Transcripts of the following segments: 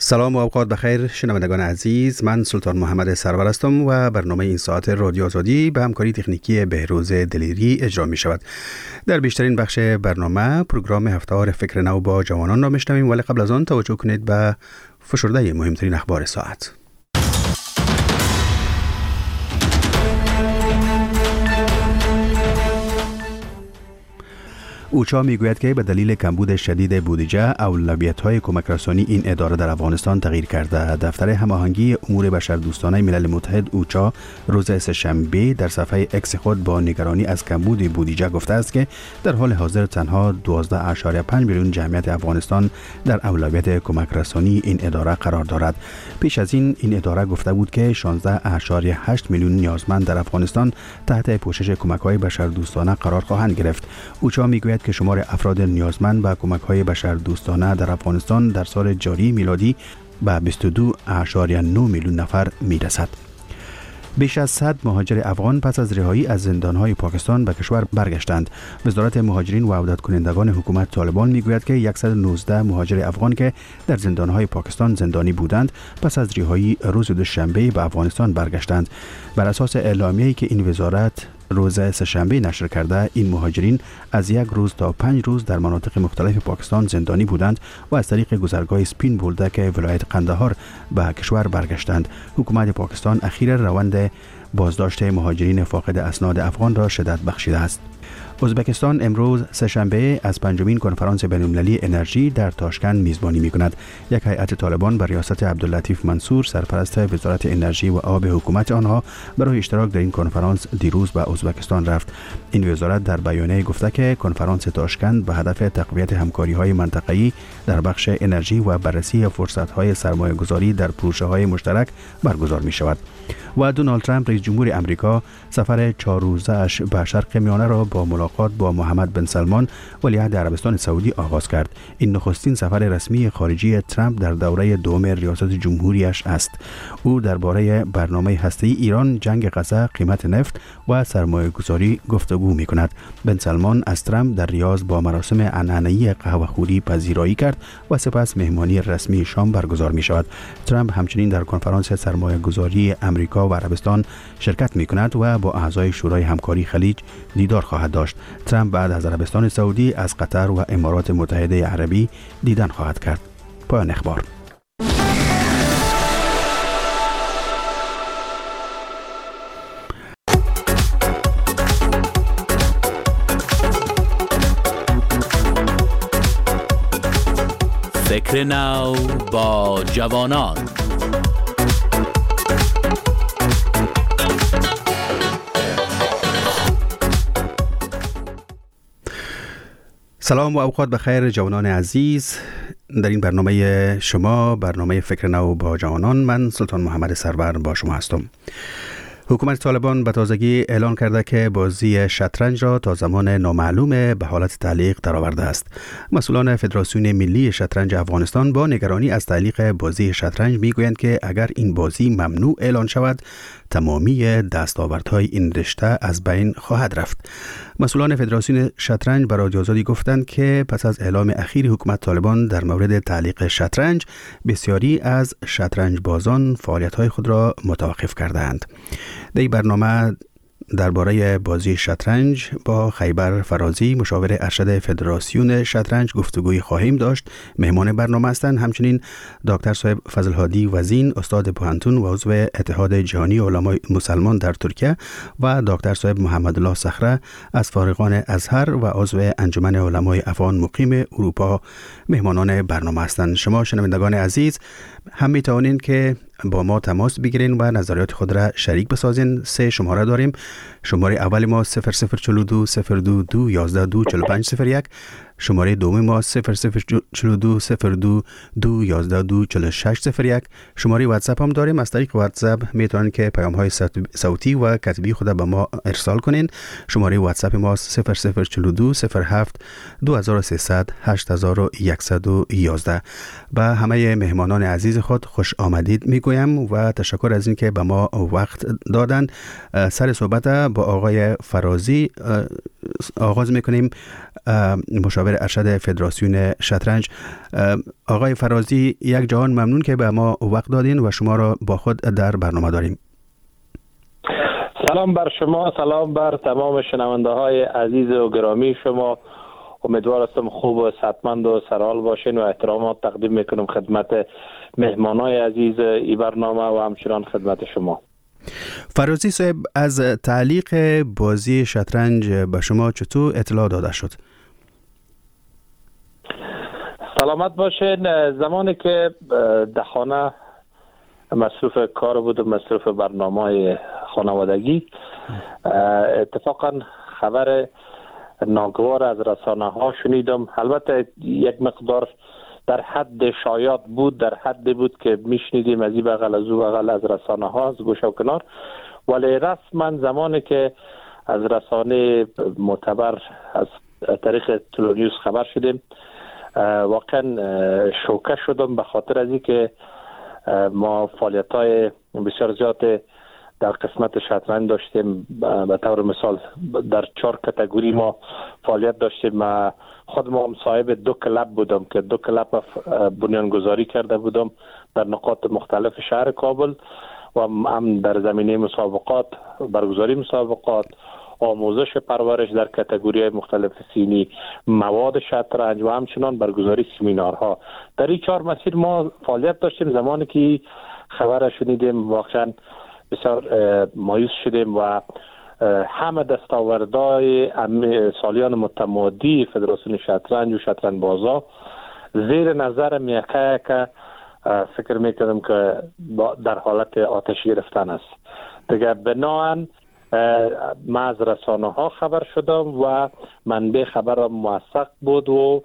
سلام و اوقات بخیر شنوندگان عزیز، من سلطان محمد سرور هستم و برنامه این ساعت رادیو آزادی به همکاری تکنیکی بهروز دلیری اجرا می شود. در بیشترین بخش برنامه پروگرام هفته‌وار فکر نو با جوانان را میشنویم، ولی قبل از آن توجه کنید به فشرده مهمترین اخبار ساعت. اوچا میگوید که به دلیل کمبود شدید بودجه اولویت‌های کمک‌رسانی این اداره در افغانستان تغییر کرده. دفتر هماهنگی امور بشردوستانه ملل متحد اوچا روز سه‌شنبه در صفحه اکس خود با نگرانی از کمبود بودجه گفته است که در حال حاضر تنها 12.5 میلیون جمعیت افغانستان در اولویت کمک‌رسانی این اداره قرار دارد. پیش از این اداره گفته بود که 16.8 میلیون نیازمند در افغانستان تحت پوشش کمک‌های بشردوستانه قرار خواهند گرفت. اوچا میگوید که شمار افراد نیازمند به کمک‌های بشردوستانه در افغانستان در سال جاری میلادی به 22.9 میلیون نفر میرسد. بیش از 100 مهاجر افغان پس از رهایی از زندان‌های پاکستان به کشور برگشتند. وزارت مهاجرین و عودت کنندگان حکومت طالبان میگوید که 119 مهاجر افغان که در زندان‌های پاکستان زندانی بودند پس از رهایی روز دوشنبه به افغانستان برگشتند. بر اساس اعلامیه‌ای که این وزارت روز سه‌شنبه نشر کرده، این مهاجرین از 1 روز تا 5 روز در مناطق مختلف پاکستان زندانی بودند و از طریق گذرگاه سپین بولدک ولایت قندهار به کشور برگشتند. حکومت پاکستان اخیراً روند بازداشت مهاجرین فاقد اسناد افغان را شدت بخشیده است. ازبکستان امروز سه‌شنبه از 5مین کنفرانس بین‌المللی انرژی در تاشکند میزبانی می‌کند. یک هیئت طالبان بر ریاست عبداللطیف منصور سرپرست وزارت انرژی و آب حکومت آنها برای اشتراک در این کنفرانس دیروز به ازبکستان رفت. این وزارت در بیانیه گفته که کنفرانس تاشکند به هدف تقویت همکاری‌های منطقه‌ای در بخش انرژی و بررسی فرصت‌های سرمایه‌گذاری در پروژه‌های مشترک برگزار می‌شود. و دونالد ترامپ رئیس جمهور آمریکا سفر 4 روزه‌اش به شرق میانه را با ملاقات با محمد بن سلمان ولیعهد عربستان سعودی آغاز کرد. این نخستین سفر رسمی خارجی ترامپ در دوره دوم ریاست جمهوریش است. او درباره برنامه هسته‌ای ایران، جنگ غزه، قیمت نفت و سرمایه‌گذاری گفتگو می‌کند. بن سلمان از ترامپ در ریاض با مراسم عنعنه‌ای قهوه‌خوری پذیرایی کرد و سپس مهمانی رسمی شام برگزار می‌شود. ترامپ همچنین در کنفرانس سرمایه‌گذاری آمریکا و عربستان شرکت می‌کند و با اعضای شورای همکاری خلیج دیدار خواهد داشت. ترامپ بعد از عربستان سعودی از قطر و امارات متحده عربی دیدن خواهد کرد. پایان اخبار. فکر نو با جوانان. سلام و اوقات بخیر جوانان عزیز. در این برنامه شما، برنامه فکر نو با جوانان، من سلطان محمد سرور با شما هستم. حکومت طالبان به تازگی اعلان کرده که بازی شطرنج را تا زمان نامعلوم به حالت تعلیق درآورده است. مسئولان فدراسیون ملی شطرنج افغانستان با نگرانی از تعلیق بازی شطرنج میگویند که اگر این بازی ممنوع اعلان شود، تمامی دستاوردهای این رشته از بین خواهد رفت. مسئولان فدراسیون شطرنج به رادیو آزادی گفتند که پس از اعلام اخیر حکومت طالبان در مورد تعلیق شطرنج، بسیاری از شطرنج بازان فعالیت‌های خود را متوقف کردند. در این برنامه درباره بازی شطرنج با خیبر فرازی، مشاور ارشد فدراسیون شطرنج، گفتگوی خواهیم داشت. مهمان برنامه هستند همچنین دکتر صاحب فضل هادی وزین، استاد پوهنتون و عضو اتحاد جهانی علمای مسلمان در ترکیه، و دکتر صاحب محمد الله صخره از فارغان ازهر و عضو انجمن علمای افغان مقیم اروپا مهمانان برنامه هستند. شما شنوندگان عزیز هم می توانید که با ما تماس بگیرین و نظریات خود را شریک بسازین. 3 شماره داریم. شماره اول ما 0042 022 11 4501. شماره دوم ما 0042 02 2 11 2 4601. شماره واتساپ هم داریم. از طریق واتساپ میتونن که پیام های صوتی و کتبی خود به ما ارسال کنین. شماره واتساپ ما 0042 07 2300 8111. به همه مهمانان عزیز خود خوش آمدید میگویم و تشکر از این که به ما وقت دادند. سر صحبت با آقای فرازی آغاز میکنیم. مشاور مشاور ارشد فدراسیون شطرنج. آقای فرازی، یک جهان ممنون که به ما وقت دادین و شما را با خود در برنامه داریم. سلام بر شما، سلام بر تمام شنونده های عزیز و گرامی شما. امیدوار هستم خوب و صحتمند و سرحال باشین و احترامات تقدیم میکنم خدمت مهمانای عزیز این برنامه و همچنان خدمت شما. فرازی صاحب، از تعلیق بازی شطرنج به شما چطور اطلاع داده شد؟ سلامت باشین. زمانی که در خانه مصروف کار بودم، مصروف برنامه خانوادگی، اتفاقا خبر ناگوار از رسانه ها شنیدم. البته یک مقدار در حد شایعات بود، در حدی بود که میشنیدیم از این بغل از او بغل از رسانه ها از گوشه و کنار، ولی رسما زمانی که از رسانه معتبر از طریق تلونیوز خبر شدیم، واقعا شوکه شدم، به خاطر از این که ما فعالیت‌های بسیار زیاد در قسمت شطرنج داشتیم. به طور مثال در 4 کاتگوری ما فعالیت داشتیم. خود ما هم صاحب 2 کلب بودم که 2 کلب بنیانگذاری کرده بودم در نقاط مختلف شهر کابل و هم در زمینه مسابقات، برگزاری مسابقات، آموزش پرورش در کاتگوری مختلف سینی، مواد شطرنج و همچنان برگزاری سمینارها. در این 4 مسیر ما فعالیت داشتیم. زمانی که خبر شنیدیم واقعا بسیار مایوس شدیم و همه دستاوردهای سالیان متمادی فدراسیون شطرنج و شطرنج بازا زیر نظر میکه که فکر میکردم که در حالت آتش گرفتن است. دیگه بناهن ما از رسانه ها خبر شدم و منبع خبر موثق بود و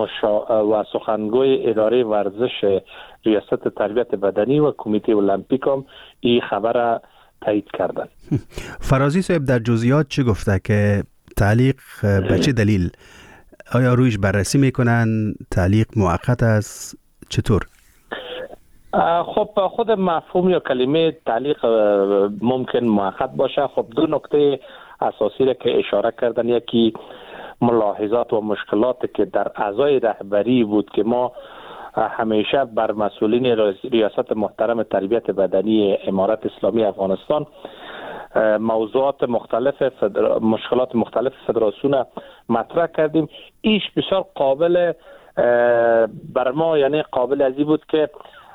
سخنگوی اداره ورزش ریاست تربیت بدنی و کمیته المپیک هم این خبر تایید کردن. فرازی صاحب در جزئیات چی گفته که تعلیق به چه دلیل؟ آیا رویش بررسی میکنن؟ تعلیق موقت است؟ چطور؟ خب خود مفهوم یا کلمه تعلیق ممکن موقت باشه. خب 2 نکته اساسی را که اشاره کردن، یکی ملاحظات و مشکلاتی که در اعضای رهبری بود که ما همیشه بر مسئولین ریاست محترم تربیت بدنی امارت اسلامی افغانستان موضوعات مختلف مشکلات مختلف فدراسیون مطرح کردیم. ایش بسیار قابل بر ما، یعنی قابل ازی بود که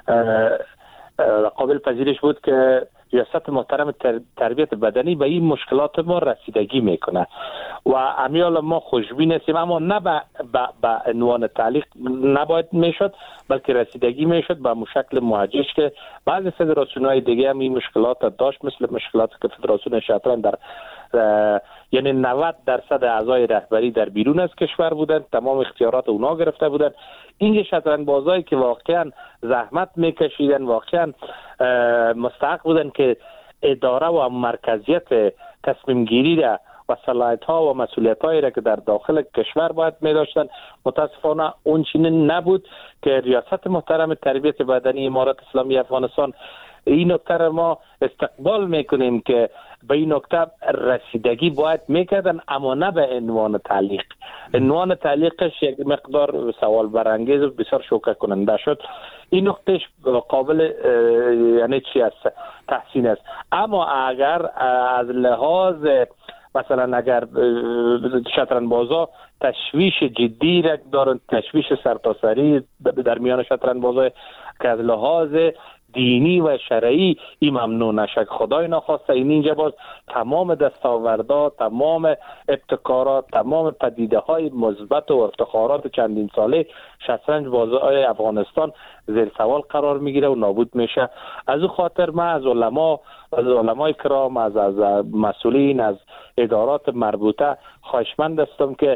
قابل پذیرش بود که ریاست محترم تربیت بدنی به این مشکلات ما رسیدگی میکنه و امیال ما خوشبین هستیم، اما نه به عنوان تعلیق نباید میشد، بلکه رسیدگی میشد به شکل موجهش که بعضی فدراسیون‌های دیگه هم این مشکلات داشت، مثل مشکلاتی که فدراسیون شطرنج در یعنی 90% اعضای رهبری در بیرون از کشور بودن، تمام اختیارات اونا گرفته بودن. این شطرنج بازایی که واقعا زحمت میکشیدن، واقعا مستحق بودن که اداره و مرکزیت تصمیم گیری را و صلاحیت ها و مسئولیت هایی را که در داخل کشور باید می داشتن، متاسفانه اون چنین نبود که ریاست محترم تربیت بدنی امارت اسلامی افغانستان این نکته ما استقبال میکنیم که به این نکته رسیدگی باید میکردن، اما نه به عنوان تعلیق. عنوان تعلیقش یک مقدار سوال برانگیز و بسیار شوکه کننده شد. این نکتهش قابل یعنی چی است؟ تحسین است. اما اگر از لحاظ مثلا اگر شطرنج بازا تشویش جدی را دارن، تشویش سرتاسری در میان شطرنج بازا که از لحاظ دینی و شرعی این ممنوع نشه، خدای نخواسته اینجا باز تمام دستاوردات، تمام ابتکارات، تمام پدیده های مثبت و افتخارات چندین ساله شطرنج بازای افغانستان زیر سوال قرار میگیره و نابود میشه. از او خاطر من از علمای کرام، از مسئولین، از ادارات مربوطه خواهشمند هستم که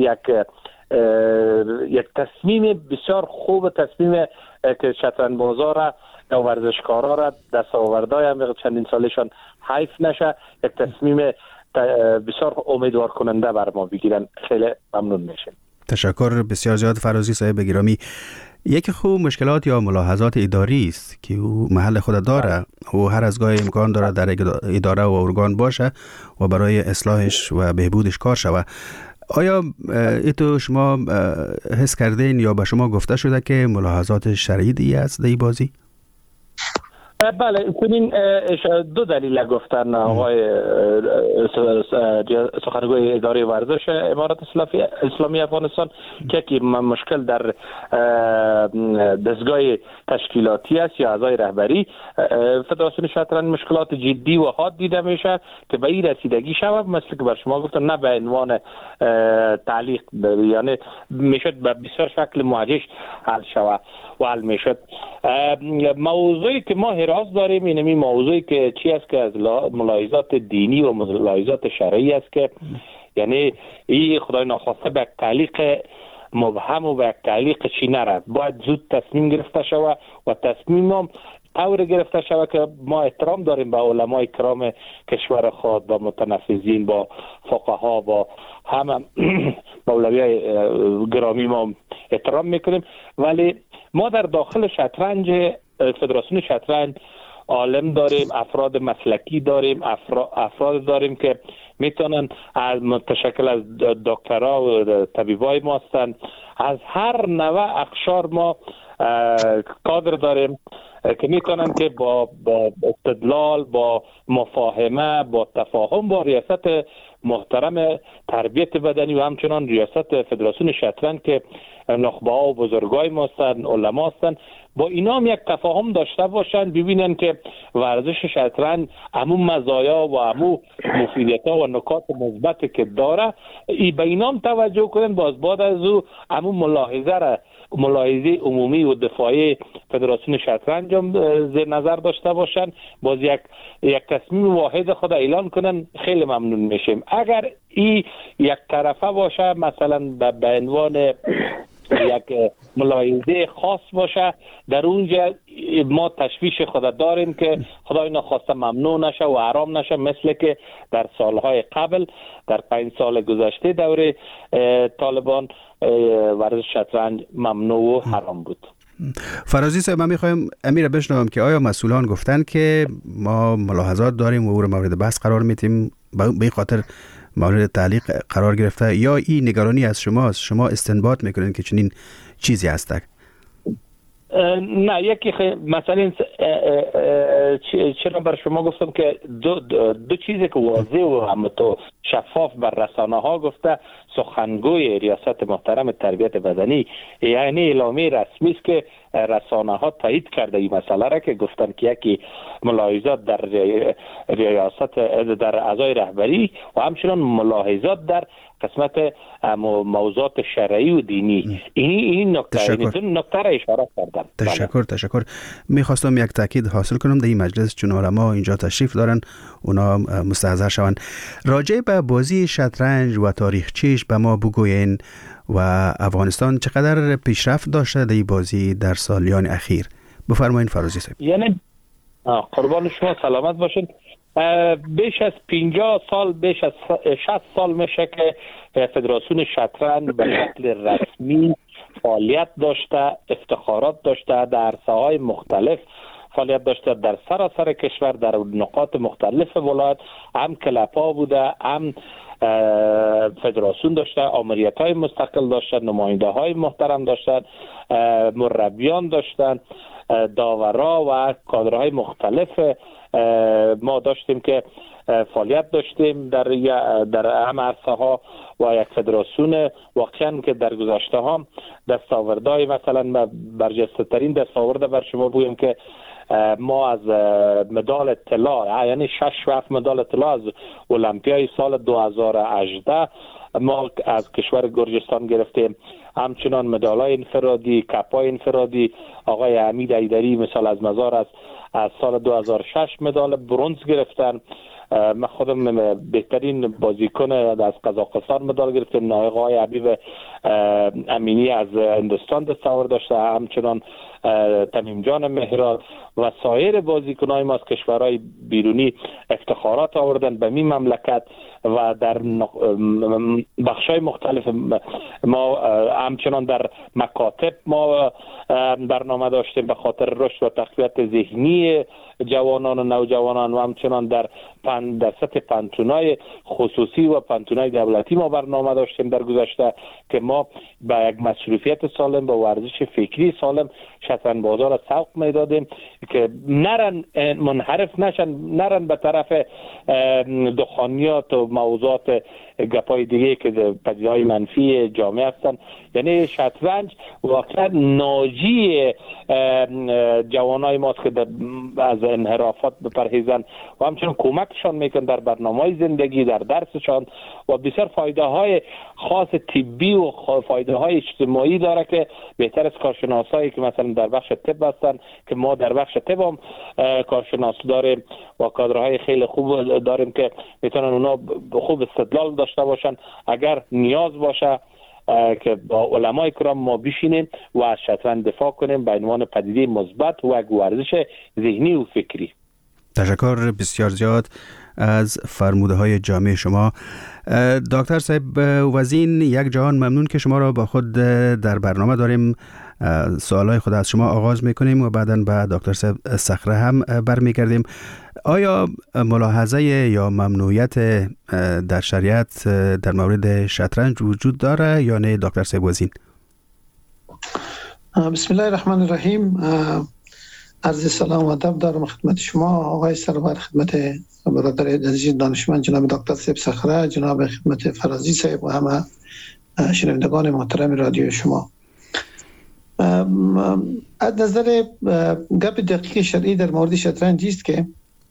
یک تصمیم بسیار خوب، تصمیم که شطرنج بازا را یا ورزشکارا را دستاوردهای هم چندین سالشان حیف نشه، یک تصمیم بسیار امیدوار کننده بر ما بگیرن. خیلی ممنون میشیم. تشکر بسیار زیاد فرازی صاحب گرامی. یکی خوب مشکلات یا ملاحظات اداری است که او محل خود داره و هر از گاهی امکان داره در اداره و ارگان باشه و برای اصلاحش و بهبودش کار شود. آیا ایتو شما حس کردین یا به شما گفته شده که ملاحظات شدیدی است در این بازی؟ بله، کنین دو دلیل گفتن آقای سخنگوی اداره ورزش امارات اسلامی افغانستان که مشکل در دستگاه تشکیلاتی است یا اعضای رهبری فدراسیون شطرنج مشکلات جدی و حاد دیده میشه که به این رسیدگی شود، مثل که بر شما گفتم، نه به عنوان تعلیق، یعنی میشد به بسیار شکل موجه حل شود و حل میشد. موضوعی که ما حراس داریم اینمی موضوعی که چی است که از ملاحظات دینی و ملاحظات شرعی است که یعنی این خدای ناخواسته به تعلیق مبهم و به تعلیق چی نرد، باید زود تصمیم گرفته شود و تصمیم هم طور گرفته شود که ما احترام داریم به علمای کرام کشور خود، با متنفذین، با فقها، با همه مولویای گرامی ما احترام میکنیم، ولی ما در داخل شطرنج فدراسیون شطرنج عالم داریم، افراد مسلکی داریم، افراد داریم که میتونن از متشکل از دکترا و طبیبای ما هستن، از هر نوع اقشار ما کادر داریم که میتونن که با استدلال، با مفاهمه، با تفاهم با ریاست محترم تربیت بدنی و همچنان ریاست فدراسیون شطرنج که نخبه ها و بزرگای ما هستن، علما هستن، با اینا هم یک تفاهم داشته باشن، ببینن که ورزش شطرنج همون مزایا و همون مفیدیت ها و نکات مثبت که داره به اینا هم توجه کنن، باز بعد از او همون ملاحظه عمومی و دفاعی فدراسیون شطرنج هم زیر نظر داشته باشن، باز یک تصمیم واحد خود اعلان کنن. خیلی ممنون میشیم. اگر این یک طرفه باشه، مثلا به عنوان یک ملاحظه خاص باشه، در اونجا ما تشویش خود داریم که خدای نخواسته ممنوع نشه و حرام نشه، مثل که در سالهای قبل، در 5 سال گذشته دوره طالبان ورزش شطرنج ممنوع و حرام بود. فرازی صاحب، من میخوایم امیر بشنوم که آیا مسئولان گفتن که ما ملاحظات داریم و او رو مورد بحث قرار میتیم به این خاطر مورد تعلیق قرار گرفته، یا این نگرانی از شماست، شما استنباط میکنین که چنین چیزی هسته؟ نه، یکی مثلا چرا بر شما گفتم که دو چیزی که واضح و هم تو شفاف بر رسانه ها گفته سخنگوی ریاست محترم تربیت بدنی، یعنی اعلامیه رسمی است که رسانه ها تایید کرده این مسئله را که گفتن که یکی ملاحظات در ریاست در اعضای رهبری و همچنان ملاحظات در قسمت موضوعات شرعی و دینی. این نکته را اشاره کردم. تشکر. میخواستم یک تاکید حاصل کنم در این مجلس، چون علما اینجا تشریف دارن، اونا مستحضر شوند. راجع به بازی شطرنج و تاریخچه‌اش به ما بگوین و افغانستان چقدر پیشرفت داشته در این بازی در سالیان اخیر؟ بفرمایید فرازی صاحب. یعنی قربان شما سلامت باشین. بیش از 50 سال، بیش از 60 سال میشه که فدراسیون شطرنج به شکل رسمی فعالیت داشته، افتخارات داشته، در عرصه‌های مختلف فعالیت داشته، در سراسر کشور، در نقاط مختلف ولایت، هم کلپ‌ها بوده، هم فدراسیون داشته، آمریت‌های مستقل داشتن، نماینده‌های محترم داشتن، مربیان داشتن، داورا و کادرهای مختلف ما داشتیم که فعالیت داشتیم در هم عرصه ها و یک فدراسیون واقعا که در گذشته ها دستاوردهای مثلا برجسته ترین دستاورد بر شما بگویم که ما از مدال طلا، یعنی 6 و 7 مدال طلا از المپیای سال 2018 ما از کشور گرجستان گرفتیم. همچنان مدالای انفرادی، کپای انفرادی، آقای حمید ایدری مثال از مزار از سال 2006 مدال برنز گرفتن. من خودم بهترین بازیکن از قزاقستان مدال گرفتم. آقای حبیب امینی از هندوستان دستاورد داشته، همچنان تمیم جان مهراد و سایر بازیکنای ما از کشورهای بیرونی افتخارات آوردن به می مملکت. و در بخش‌های مختلف ما همچنان در مکاتب ما برنامه داشتیم به خاطر رشد و تقویت ذهنی جوانان و نوجوانان و همچنان در سطح پانتونای خصوصی و پانتونای دولتی ما برنامه داشتیم در گذشته که ما با یک مصروفیت سالم با ورزش فکری سالم شطرنج بازار را سوق میدادیم که نرن منحرف نشن، نرن به طرف دخانیات و موضوعات گپای دیگه که پدیده‌های منفی جامعه هستن. یعنی شطرنج واقعا ناجی جوانای ماست که از انحرافات بپرهیزن و همچنین کمکشان میکن در برنامه‌های زندگی، در درسشان و بسیار فایده های خاص طبی و فایده های اجتماعی داره که بهتر از کارشناسایی که مثلا در بخش طب هستن که ما در بخش طب هم کارشناس داریم و کادرهای خیلی خوب داریم که میتونن اونا خوب استدلال داشته باشن اگر نیاز باشه که با علمای کرام ما بشینیم و از شطرنج دفاع کنیم به عنوان پدیده مثبت و ورزش ذهنی و فکری. تشکر بسیار زیاد از فرموده های جامع شما. دکتر صاحب وزین یک جهان ممنون که شما را با خود در برنامه داریم. سوالای خود از شما آغاز میکنیم و بعداً به دکتر صاحب صخره هم برمیگردیم. آیا ملاحظه یا ممنوعیت در شریعت در مورد شطرنج وجود داره یا نه دکتر صاحب وزین؟ بسم الله الرحمن الرحیم. عرض سلام و ادب دارم خدمت شما آقای سرور، خدمت برادر عزیز دانشمند جناب دکتر صاحب صخره، جناب خدمت فرازی صاحب و همه شنوندگان محترم رادیو شما. از نظر گپ دقیق شرعی در مورد شطرنج است که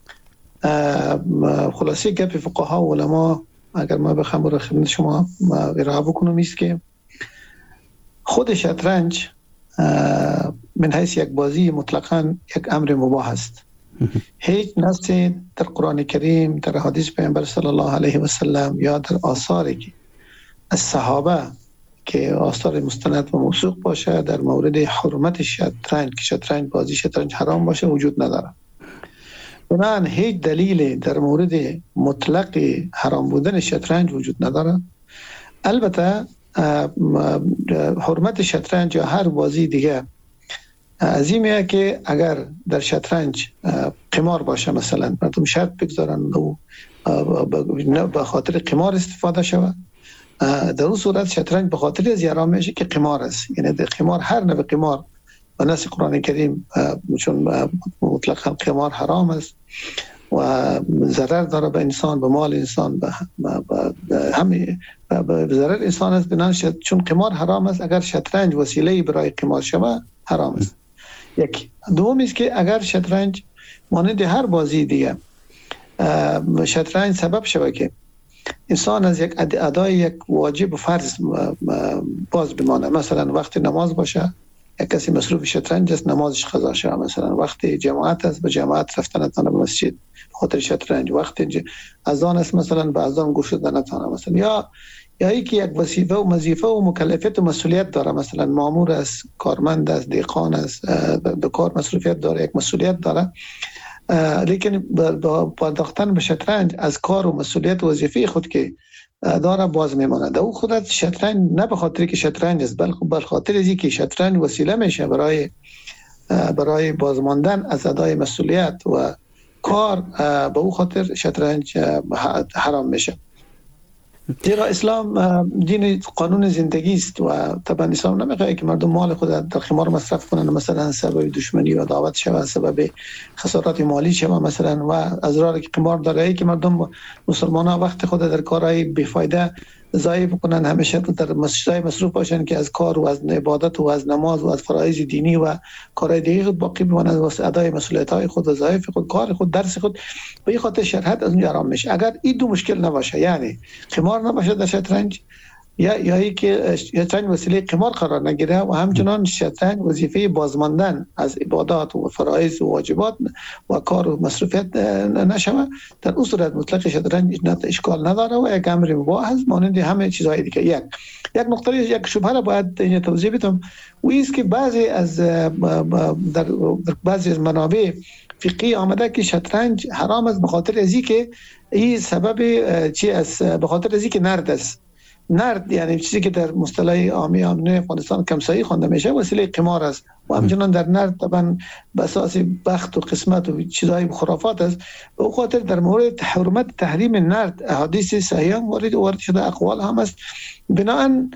خلاصه گپ فقها و علما اگر ما بخوام رو خدمت شما ارائه بکنم است که خود شطرنج من حیث یک بازی مطلقاً یک امر مباح است. هیچ نص در قرآن کریم، در حدیث پیامبر صلی الله علیه و سلم یا در آثاری که از صحابه که آثار مستند و موثوق باشه در مورد حرمت شطرنج که شطرنج بازی شطرنج حرام باشه وجود نداره. بنابراین هیچ دلیل در مورد مطلق حرام بودن شطرنج وجود نداره. البته حرمت شطرنج یا هر بازی دیگه از اینه که اگر در شطرنج قمار باشه، مثلا مردم شرط بگذارن و به خاطر قمار استفاده شود، در اون صورت شطرنج به خاطر از حرام میشه که قمار است. یعنی در قمار هر نوع قمار و نص قرآن کریم چون مطلقاً قمار حرام است و ضرر داره به انسان، به مال انسان، به همه به ضرر انسان است. بنابراین چون قمار حرام است، اگر شطرنج وسیله برای قمار شود حرام است. یک دوم است که اگر شطرنج مانند هر بازی دیگه شطرنج سبب شود که انسان از یک ادای یک واجب و فرض باز بمانه، مثلا وقت نماز باشه یک کسی مصروف شطرنج است نمازش قضا شده، مثلا وقت جماعت است به جماعت رفتن نتونه به مسجد خاطر شطرنج، وقت اذان است مثلا به اذان گوش دادن نتونه، مثلا یا اینکه یک وظیفه و وظیفه و مکلفیت و مسئولیت داره، مثلا مامور است، کارمند است، دیقان است، به کار مصروفیت داره، یک مسئولیت داره، لیکن با پرداختن به شطرنج از کار و مسئولیت و وظیفه خود که داره باز میماند. در او خودت شطرنج نه به خاطر که شطرنج است بلکه به خاطر از اینکه شطرنج وسیله میشه برای بازماندن از ادای مسئولیت و کار، به او خاطر شطرنج حرام میشه. زیرا اسلام دین قانون زندگی است و طبعا اسلام نمیخواد که مردم مال خود در قمار مصرف کنن، مثلا سبب دشمنی و عداوت شود، سبب خسارات مالی شود مثلا، و اضراری که قمار داره که مردم مسلمانان وقت خود در کارهای بیفایده ضایع بکنن، همیشه در مسجدهای مصروف باشن که از کار و از عبادت و از نماز و از فرایض دینی و کارهای دیگه خود باقی بمانند واسه ادای مسئولیت‌های خود، وظایف خود، کار خود، درس خود. به این خاطر شرعت از اون حرام میشه. اگر این دو مشکل نباشه، یعنی قمار نباشه در شطرنج یا ای که شطرنج وسیله قمار قرار نگیره و همچنان شطرنج وظیفه بازماندن از عبادات و فرایض و واجبات و کار و مصروفیت نشوه. در اون صورت مطلق شطرنج اشکال نداره و یک امر مباح است مانند همه چیزهای دیگه. یک نقطه یک شبهه را باید اینجا توضیح بدم و است که بعضی از منابع فقهی آمده که شطرنج حرام است به خاطر ازی که این سبب چی است؟ به خاطر ازی که نرد است. نرد یعنی چیزی که در مصطلح عامی افغانستان کمسایی خوانده میشه وسیله قمار است و همچنان در نرد طبعا به اساس بخت و قسمت و چیزهای خرافات است. به خاطر در مورد حرمت تحریم نرد احادیث صحیحه وارد شده، اقوال هم است. بنابراین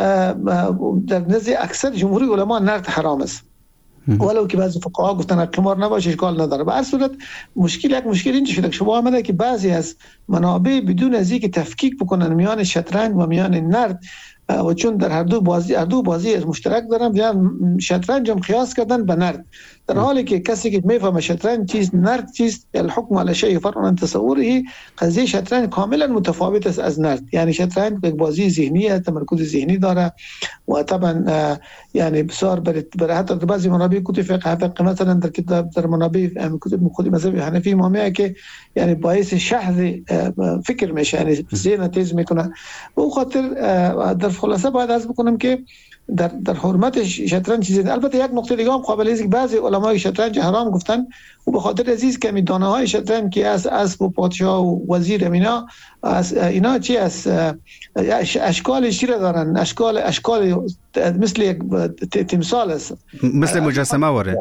در نزد اکثر جمهوری علما نرد حرام است، ولو که بعضی فقها گفتن قمار نباشه اشکال نداره. به هر صورت یک مشکل اینجا شده که شما آمده که بعضی از منابع بدون از اینکه تفکیک بکنن میان شطرنج و میان نرد و چون در هر دو بازی مشترک دارن بیان شطرنج هم قیاس کردن به نرد، در حالی که کسی که میفهمه شطرنج چیست نرد چیست الحکم علی شیء فرع عن تصوره، قضیه شطرنج کاملا متفاوت است از نرد. یعنی شطرنج یک بازی ذهنیه، تمرکز ذهنی داره و طبعا یعنی بسیار برای حتی بعضی منابع کتب فقه مثلا در کتاب در منابع کتب خود مذهب حنفی ما میگه که یعنی باعث شحذ فکر میشه، یعنی ذهن تیز میکنه. و خاطر در خلاصه باید عرض بکنم که در حرمت شطرنج چیزی. البته یک نکته دیگه هم قابل است که بعضی علمای شطرنج حرام گفتن و به خاطر عزیز که می دانه های شطرنج که از اسب و پادشاه و وزیر اینا چی است اشکال شیره دارن، اشکال مثل یک تمثال است، مثل مجسمه واره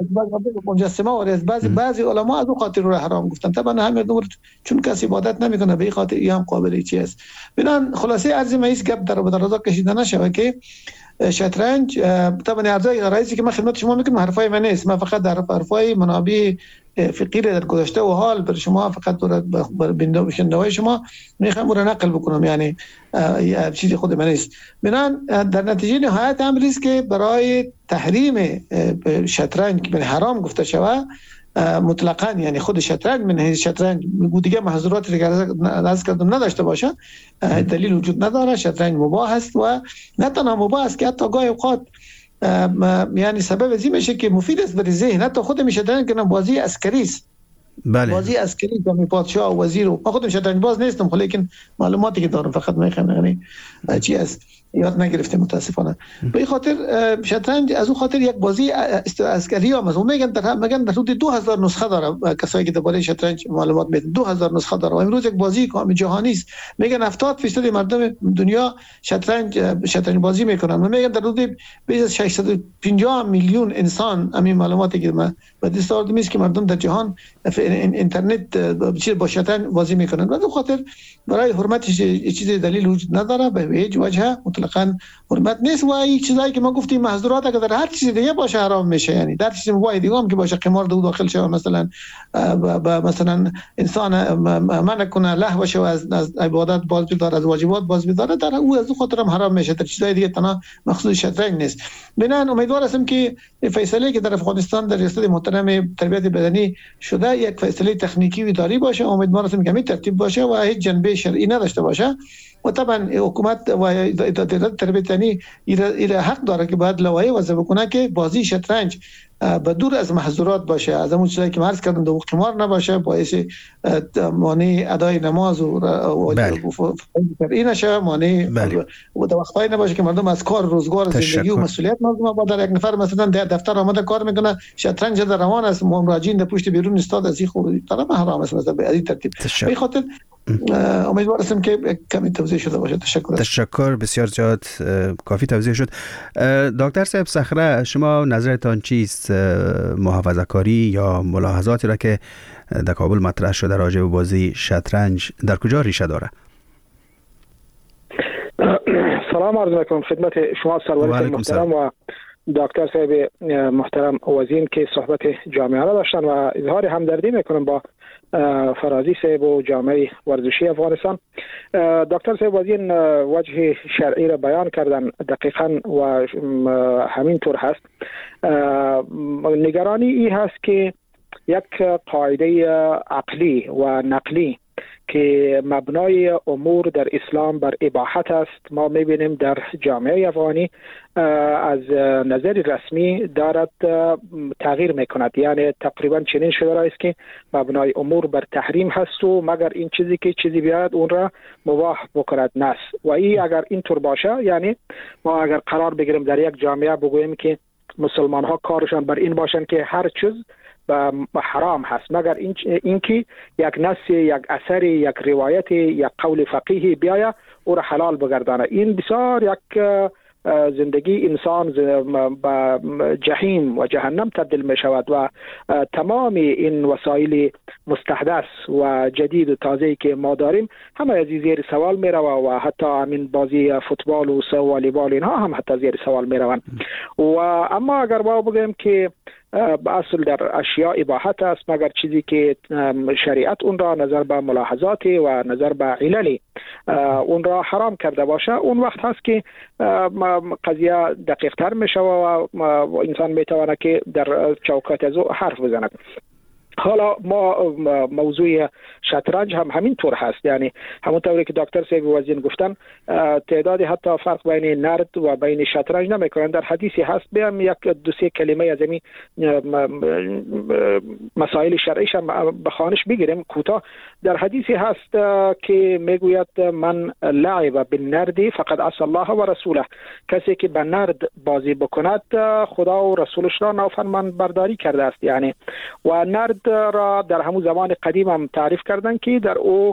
بعضی علما از اون خاطر رو حرام گفتن. طبعا همه دور چون کسی عبادت نمیکنه به این خاطر هم قابل چی است. بنان خلاصه عرض ما است گپ در درازا کشیده نشه که شطرنج طبعا ارزای غرایزی که من خدمت شما میکنم حرفای من نیست، من فقط در حرفای منابع فقهی در گذشته و حال بر شما فقط بر بیننده شما میخوام رو نقل بکنم، یعنی چیزی خود من نیست. بنان در نتیجه نهایت امری است که برای تحریم شطرنج به حرام گفته شود مطلقاً، یعنی خود شطرنج من حیث شطرنج دیگه محظوراتی که از کردم نداشته باشه دلیل وجود نداره. شطرنج مباح است و نه تنها مباح است که حتی گاهی اوقات یعنی سبب ازی میشه که مفید است برای ذهن. حتی خود شطرنج که بازی عسکری است، بله بازی عسکری که پادشاه و وزیر و من خودم شطرنج باز نیستم لیکن معلوماتی که دارم فقط میخوام یعنی چی است یاد نگرفتم متاسفانه. به این خاطر شطرنج از اون خاطر یک بازی عسکری هم از میگن در حدود 2000 نسخه داره. کسایی که درباره شطرنج معلومات میدن 2000 نسخه داره و امروز یک بازی کامل جهانی است. میگن 70% مردم دنیا شطرنج بازی میکنن و میگن در حدود بیش از 650 میلیون انسان همین معلوماتی که من به دست آوردم است که مردم در جهان اینترنت با شطرنج بازی میکنن. از اون خاطر برای حرمتش چیزی دلیل وجود نداره، به هیچ وجه مطلقاً حرمت نیست. و این چیزایی که ما گفتیم محظورات اگر در هر چیز دیگه باشه حرام میشه، یعنی در چیز مباح دیگه هم که باشه قمار داخل شه مثلا مثلا انسان منع کنه لهو باشه و از عبادت باز بداره، از واجبات باز بداره، در او از خاطر هم حرام میشه. در چیزای دیگه تنها مخصوص شطرنج نیست. بنان امیدوار هستم که فیصله که در افغانستان در ریاست محترم تربیت بدنی شده یک فیصله تکنیکی و اداری باشه. امیدوار هستم که همین ترتیب باشه و هیچ جنبه شرعی نداشته باشه و طبعا حکومت و اداره تربیت بدنی ایره حق داره که باید لوایح وضع بکنه که بازی شطرنج به دور از محظورات باشه، از همون چیزایی که عرض کردم دو قمار نباشه، باعث مانع ادای نماز و این نشه، مانع و وقتایی نباشه که مردم از کار روزگار زندگی و مسئولیت مردم با در یک نفر مثلا دفتر آمده کار میکنه شطرنج در روان است مراجعین در پشت بیرون استاد از این خوب طرف حرام است مثلا به این ترتیب. به خاطر امیدوار هستم که کمی توضیح شده باشه. تشکر بسیار زیاد کافی توضیح شد. دکتر صاحب صخره شما نظرتان چیست؟ محافظه کاری یا ملاحظاتی را که در کابل مطرح شده راجع به بازی شطرنج در کجا ریشه داره؟ سلام عرض میکنم خدمت شما سرورت محترم و دکتر صاحب محترم وزین که صحبت جامعه را داشتن و اظهار همدردی میکنم با فرازی صاحب و جامعه ورزشی افغانستان. دکتر صاحب وزین وجه شرعی را بیان کردن دقیقاً و همین طور هست. نگرانی ای هست که یک قاعده عقلی و نقلی که مبنای امور در اسلام بر اباحت است، ما میبینیم در جامعه افغانی از نظر رسمی دارد تغییر میکند. یعنی تقریبا چنین شده است که مبنای امور بر تحریم هست و مگر این چیزی که چیزی بیاید اون را مباح بکند نس. و این اگر اینطور باشه، یعنی ما اگر قرار بگیریم در یک جامعه بگوییم که مسلمان ها کارشان بر این باشن که هر چیز حرام هست مگر اینکه یک نص، یک اثر، یک روایت، یک قول فقیهی بیاید او را حلال بگردانه. این بسیار یک زندگی انسان به جهنم و جهنم تبدیل می شود و تمام این وسایل مستحدث و جدید و تازه‌ای که ما داریم همه از زیر سوال می روند و حتی همین بازی فوتبال و والیبال اینها هم حتی زیر سوال می روند. و اما اگر ما بگیم که به اصل در اشیاء اباحت است مگر چیزی که شریعت اون را نظر به ملاحظات و نظر به علل اون را حرام کرده باشه، اون وقت هست که قضیه دقیق تر می شود و انسان می تواند که در چوکات از او حرف بزند. حالا ما موضوع شطرنج هم همین طور هست، یعنی همونطوری که دکتر صاحب وزین گفتن تعدادی حتی فرق بین نرد و بین شطرنج نمیکنن. در حدیثی هست بیام یک دو سه کلمه از این مسائل شرعیش هم بخوانش بگیریم کوتاه. در حدیثی هست که میگوید من لعب بالنرد فقد عصى الله و رسوله، کسی که به نرد بازی بکند خدا و رسولش را نافرمان برداری کرده است. یعنی و نرد را در همون زمان قدیم هم تعریف کردن که در او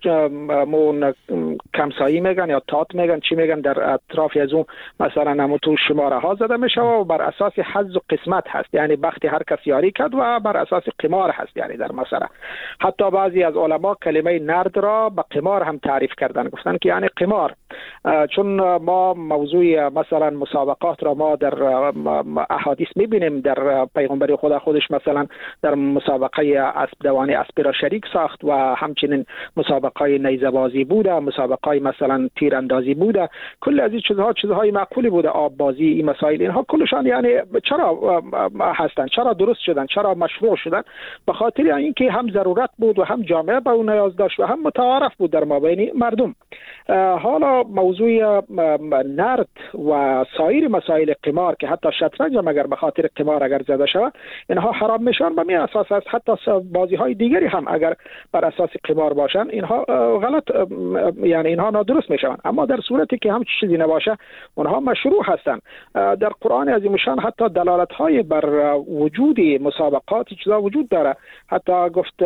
کمسایی میگن یا تات میگن چی میگن در اطراف از اون مثلا همون تو شماره ها زده میشه و بر اساس حظ و قسمت هست، یعنی بخت هر کس یاری کرد و بر اساس قمار هست. یعنی در مثلا حتی بعضی از علما کلمه نرد را به قمار هم تعریف کردن، گفتن که یعنی قمار. چون ما موضوع مثلا مسابقات را ما در احادیث میبینیم، در پیغمبر خودش مثلا در مسابقه اسب دوانی اسب را شریک ساخت و همچنین مسابقه نیزه‌بازی بوده، مسابقه مثلا تیراندازی بوده، کل از این چیزهای معقولی بوده، آب بازی، این مسائل اینها کلشان یعنی چرا هستن، چرا درست شدن، چرا مشروع شدن؟ به خاطر اینکه هم ضرورت بود و هم جامعه به اون نیاز داشت و هم متعارف بود در مابین مردم. حالا موضوع نرد و سایر مسائل قمار که حتی شطرنج هم اگر به خاطر قمار اگر زده شود اینها حرام میشن، به می اساس است حتی بازی های دیگری هم اگر بر اساس قمار باشن اینها غلط، یعنی اینها نادرست میشوند. اما در صورتی که هم چیزی نباشه اونها مشروع هستند. در قرآن عظیم شان حتی دلالت های بر وجود مسابقات چیزا وجود داره. حتی گفت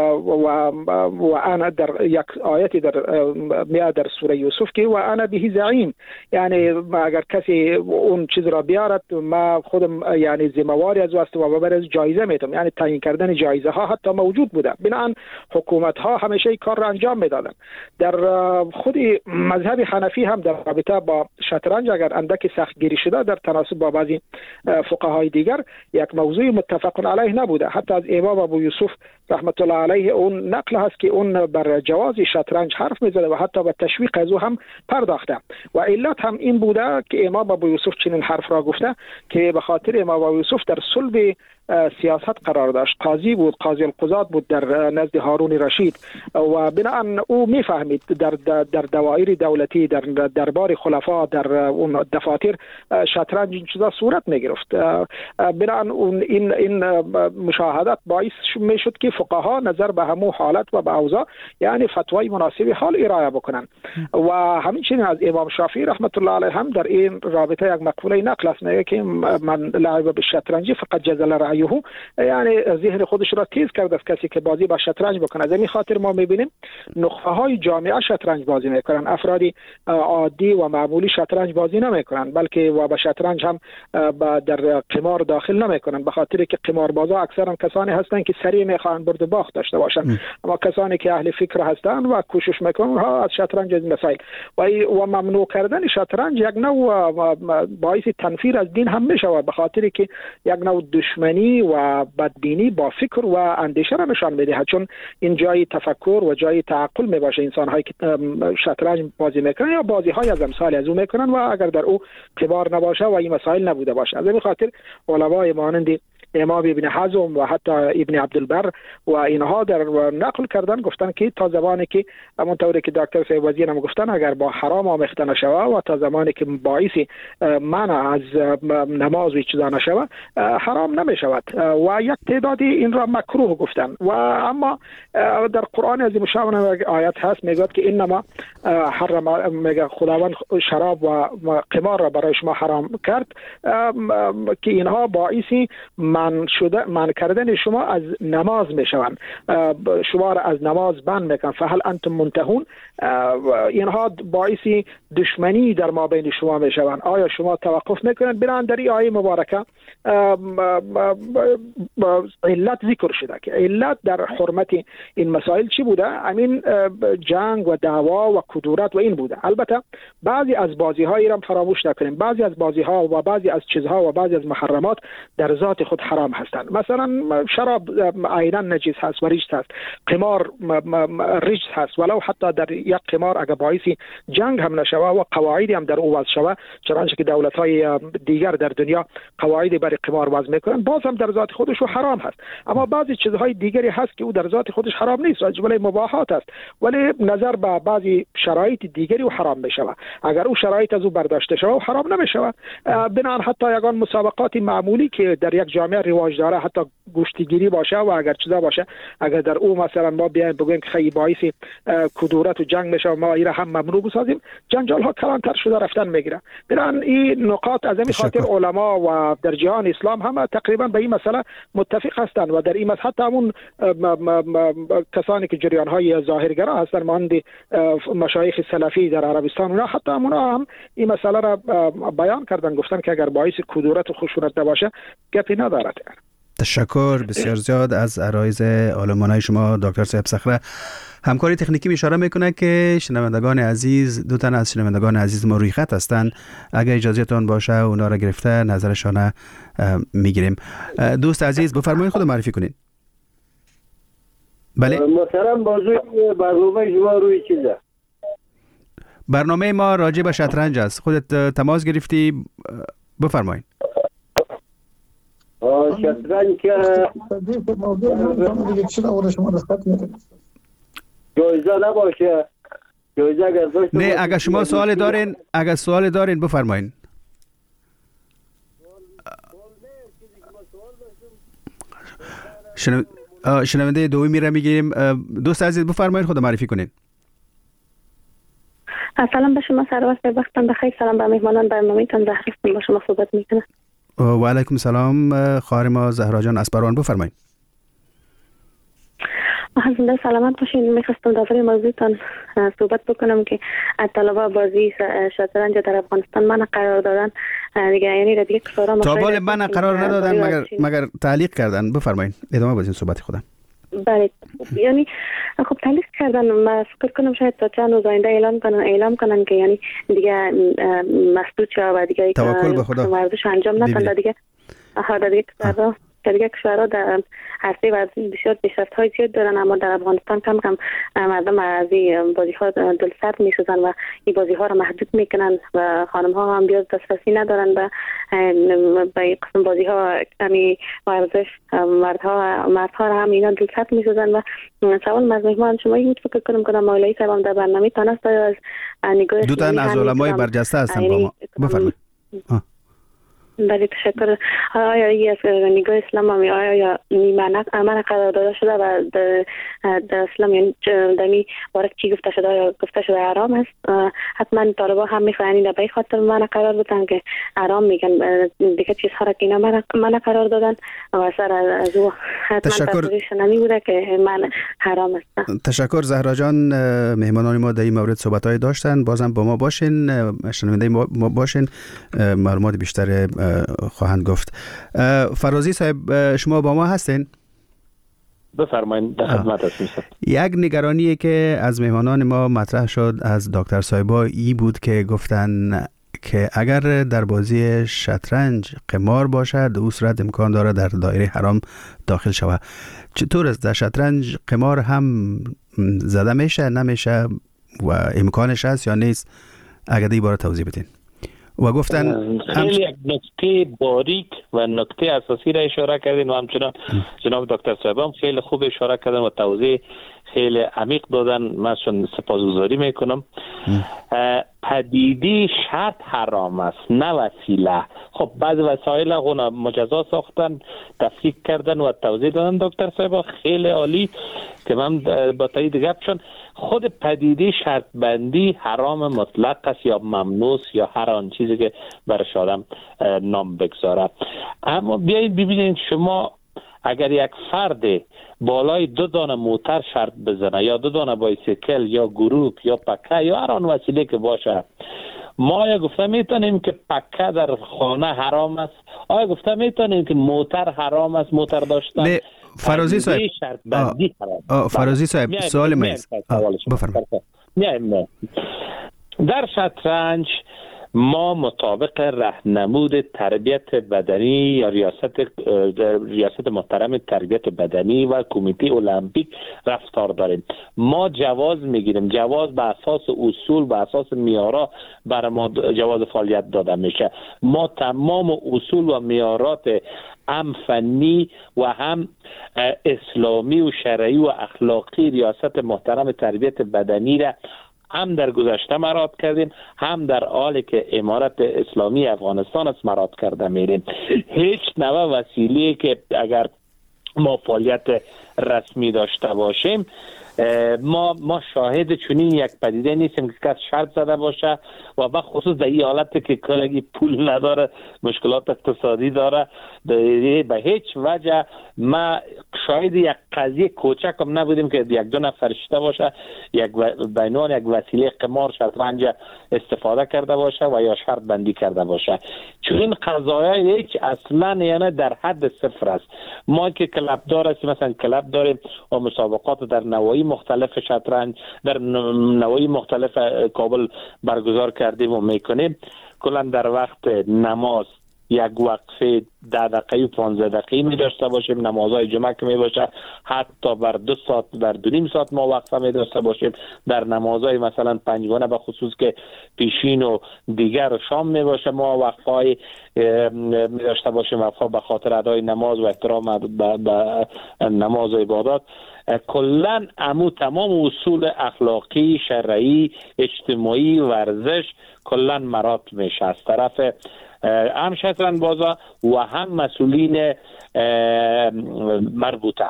و انا در یک آیتی در سوره یوسف که و انا به زعیم، یعنی اگر کسی اون چیز را بیارد ما خودم یعنی ذمه‌واری از است و برای جایزه میتم، یعنی تعیین کردن جایزه ها حتی موجود بوده. بنابراین حکومت ها همیشه این کار را انجام میدادن. در خود مذهب حنفی هم در رابطه با شطرنج اگر اندکی سختگیری شده در تناسب با بعضی فقهای دیگر یک موضوع متفق علیه نبوده. حتی از امام ابو یوسف رحمت الله علیه اون نقل هست که اون بر جواز شطرنج حرف میزده و حتی به تشویق از او هم پرداخته و علت هم این بوده که امام ابو یوسف چنین حرف را گفته که به خاطر امام ابو یوسف در صلب سیاست قرار داشت، قاضی بود، قاضی القضات بود در نزد هارون رشید و بنابراین او میفهمید در دوائر دولتی، در دربار خلفا، در اون دفاتر شطرنج این چیزا صورت میگرفت. بنابراین این مشاهدات باعث میشد که فقها نظر به همون حالت و به اوضاع یعنی فتوای مناسب حال ارائه بکنن و همینچنین از امام شافعی رحمت الله علیه هم در این رابطه یک مقوله نقل است میگه که من لعب بالشطرنج فقط جزل رأیه، یعنی ذهن خودش را تیز کرده است کسی که بازی با شطرنج بکنه. از این خاطر ما میبینیم نخبه های جامعه شطرنج بازی میکنن، افرادی عادی و معمولی شطرنج بازی نمیکنن، بلکه و با شطرنج هم در قمار داخل نمیکنن، به خاطر که قماربازا اکثرا کسانی هستند که سریع میخوان برد و باخت داشته باشن. اما کسانی که اهل فکر هستند و کوشش میکنن ها از شطرنج از مسائل و ممنوع کردن شطرنج یک نوع باعث تنفیر از دین هم میشه، به خاطر که یک نوع دشمنی و بدبینی با فکر و اندیشه را نشان میده، چون این جای تفکر و جای تعقل می باشه. انسان هایی که شطرنج بازی میکنن یا بازی های از امثال از او میکنن و اگر در او قمار نباشه و این مسائل نبوده باشه. از این خاطر علمای مانند امام ابن حزم و حتی ابن عبدالبر و اینها در نقل کردن، گفتن که تا زمانی که همونطوری که دکتر صاحب وزیر هم گفتن اگر با حرام آمیخته نشوه و تا زمانی که باعث منع از نماز و چیزا نشوه حرام نمی شود و یک تعدادی این را مکروه گفتن. و اما در قرآن عظیم شان آیت هست میگه که انما حرم، میگه خداوند شراب و قمار را برای شما حرام کرد که اینها باعث من کردن شما از نماز میشوند، شما را از نماز بند میکنن. فهل انتم منتهون، اینها باعث دشمنی در ما بین شما میشوند، آیا شما توقف میکنید؟ بنابراین در این آیه مبارکه علت ذکر شده که علت در حرمت این مسائل چی بوده؟ همین جنگ و دعوا و کدورت و این بوده. البته بعضی از بازی ها را فراموش نکنیم، بعضی از بازی ها و بعضی از چیزها و بعضی از محرمات در ذات خود حرام هستند. مثلا شراب عینا نجس هست و ریج هست، قمار ریج هست، ولو حتی در یک قمار اگر باعث جنگ هم نشوه و قواعدی هم در او وضع شوه، چنانچه که دولت های دیگر در دنیا قواعدی برای قمار وضع میکنن، باز هم در ذات خودش حرام هست. اما بعضی چیزهای دیگری هست که او در ذات خودش حرام نیست، از جمله مباحات است، ولی نظر به بعضی شرایط دیگری او حرام میشوه. اگر او شرایط از او برداشته شوه حرام نمیشوه. بنابراین حتی یگان مسابقات معمولی که در یک جامعه رواج داره، حتی گوشتگیری باشه و اگر چیزا باشه، اگر در او مثلا ما بیایم بگویم که خیلی باعث کدورت و جنگ میشه، ما ایره هم ممنوع بسازیم، جنجال ها کلانتر شده رفتن میگیره. بنابراین این نقاط از این خاطر علما و در جهان اسلام هم تقریبا به این مسئله متفق هستند و در این مسئله حتی همون کسانی که جریان های ظاهرگرا هستند مانند مشایخ سلفی در عربستان، اونا حتی اونا هم این مسئله را بیان کردن، گفتن که اگر باعث کدورت و خشونت نباشه گپی ندارد. تشکر بسیار زیاد از عرایض عالمانه شما دکتر صاحب صخره. همکاری تکنیکی می اشاره میکنه که شنوندگان عزیز، دو تن از شنوندگان عزیز ما روی خط هستند، اگر اجازهتون باشه اونا را گرفته نظرشان میگیریم. دوست عزیز بفرمایید، خود معرفی کنید. بله محترم، موضوع برنامه شما روی چیزه؟ برنامه ما راجع به شطرنج است. خودت تماس گرفتی، بفرمایید. شطرنج که جایزه نباشه، جایزه اگر داشته نه، اگر شما سوال دارین بفرمایید. شنونده دومی را میگیریم. دوست عزیز بفرمایید، خود معرفی کنید. سلام به شما سروش، وقتتون بخیر. سلام به مهمانان برنامه‌تون، زهرا هستم، با شما صحبت میکنم. و علیکم سلام خواهر ما زهرا جان اسپروان، بفرمایید. زنده سلامت باشین. میخواستم درباره موضوعتان صحبت بکنم که طلبه بازی شطرنج در افغانستان منع قرار دادن دیگه، یعنی دیگه کشورها تا بال منع قرار ندادن مگر تعلیق کردن. بفرمایید ادامه بدین صحبت خودم. بله، یعنی خب تعلیق کردن، من فکر کنم شاید تا چند روز آینده اعلام کنن که یعنی دیگه مسدود شد و دیگه توکل به خدا ورزش انجام ندن دیگه. دیگه کشورها در عرصه ورزش بسیار پیشرفت‌های زیاد دارن، اما در افغانستان کم مردم از این بازی‌ها دلسرد می‌سوزن و این بازی‌ها را محدود میکنن و خانم‌ها هم بیاد دسترسی ندارن به این قسم بازی‌ها. همین ورزش مردها را هم اینا دلسرد می‌سوزن. و سوال از مهمان شما این فکر کنم که مولوی صاحب در برنامه تانست از نگاه دو تن از علمای برجسته هستن با ما. بفرمایید. بله تشکر. آیا این از نگاه اسلام آیا منع قرار داده شده و در اسلام یعنی در این باره چی گفته شده؟ آیا گفته شده حرام است؟ حتما طالبا هم میخواهند به این خاطر منع قرار بدن که حرام میگن دیگه چیزها را که اینا منع قرار دادن و سر از او حتما تصویرش نمیبوده که منع حرام است. تشکر زهرا جان. مهمانان ما در این مورد صحبت‌های داشتن، بازم با ما باشین، شنونده ما باشین، معلومات بیشتر خواهند گفت. فرازی صاحب شما با ما هستین؟ بفرمایید، در خدمت هستم. یک نگرانی که از مهمانان ما مطرح شد از دکتر صاحبا ای بود که گفتن که اگر در بازی شطرنج قمار باشد او صورت امکان داره در دایره حرام داخل شود. چطور است در شطرنج قمار هم زده میشه نمیشه و امکانش هست یا نیست؟ اگر این باره توضیح بدین. و گفتن خیلی یک نکته باریک و نکته اساسی را اشاره کردین و همچنان جناب دکتر صاحب هم خیلی خوب اشاره کردن و توضیح خیلی عمیق دادن. من سپاسگزاری میکنم. پدیده شرط حرام است نه وسیله. خب بعض وسایل اونا مجزا ساختن، تفکیک کردن و توضیح دادن دکتر صاحب خیلی عالی که من با تایید گپشون. خود پدیده شرط بندی حرام مطلق است یا ممنوع یا هر آن چیزی که برش آدم نام بگذاره. اما بیایید ببینید شما اگر یک فرد بالای 2 دانه موتر شرط بزنه یا 2 دانه بایسیکل یا گروپ یا پکه یا هر آن وسیله که باشه، ما آیا گفته میتونیم که پکه در خانه حرام است؟ آیا گفته میتونیم که موتر حرام است موتر داشتن؟ نه فرازی صاحب فرازی صاحب سوال من بفرمایید. در شطرنج ما مطابق راهنمود تربیت بدنی یا ریاست محترم تربیت بدنی و کمیته المپیک رفتار داریم. ما جواز میگیریم، جواز به اساس اصول به اساس معیارها بر ما جواز فعالیت داده میشه. ما تمام اصول و معیارات هم فنی و هم اسلامی و شرعی و اخلاقی ریاست محترم تربیت بدنی را هم در گذشته مراعات کردیم، هم در حالی که امارت اسلامی افغانستان است مراعات کرده میریم. هیچ نوع وسیله که اگر ما فعالیت رسمی داشته باشیم ما شاهد چنین یک پدیده نیستیم که کس شرط زده باشه و به خصوص در این حالت که کلگی پول نداره، مشکلات اقتصادی داره، به هیچ وجه ما شاهد یک قضیه کوچک هم نبودیم که 1-2 نفر شده باشه یک بینان یک وسیله قمار شطرنج استفاده کرده باشه و یا شرط بندی کرده باشه. چون این قضایا هیچ اصلا یعنی در حد صفر است. ما که کلب دار هستیم، مثلا کلب داریم و مسابقات در نواحی مختلف شطرنج در نواحی مختلف کابل برگزار کردیم و میکنیم. کلا در وقت نماز یک وقفه 10 دقیقه و 15 دقیقه می داشته باشیم. نمازهای جمعه که می باشه حتی بر 2 ساعت بر 2.5 ساعت ما وقفه می داشته باشیم. در نمازهای مثلا پنجگانه به خصوص که پیشین و دیگر و شام می باشه ما وقفه های می داشته باشیم، وقفه به خاطر ادای نماز و احترام به نماز و عبادات. کلن تمام اصول اخلاقی شرعی اجتماعی ورزش کلن مراد میشه از طرف هم شطرنج بازا و هم مسئولین مربوطه.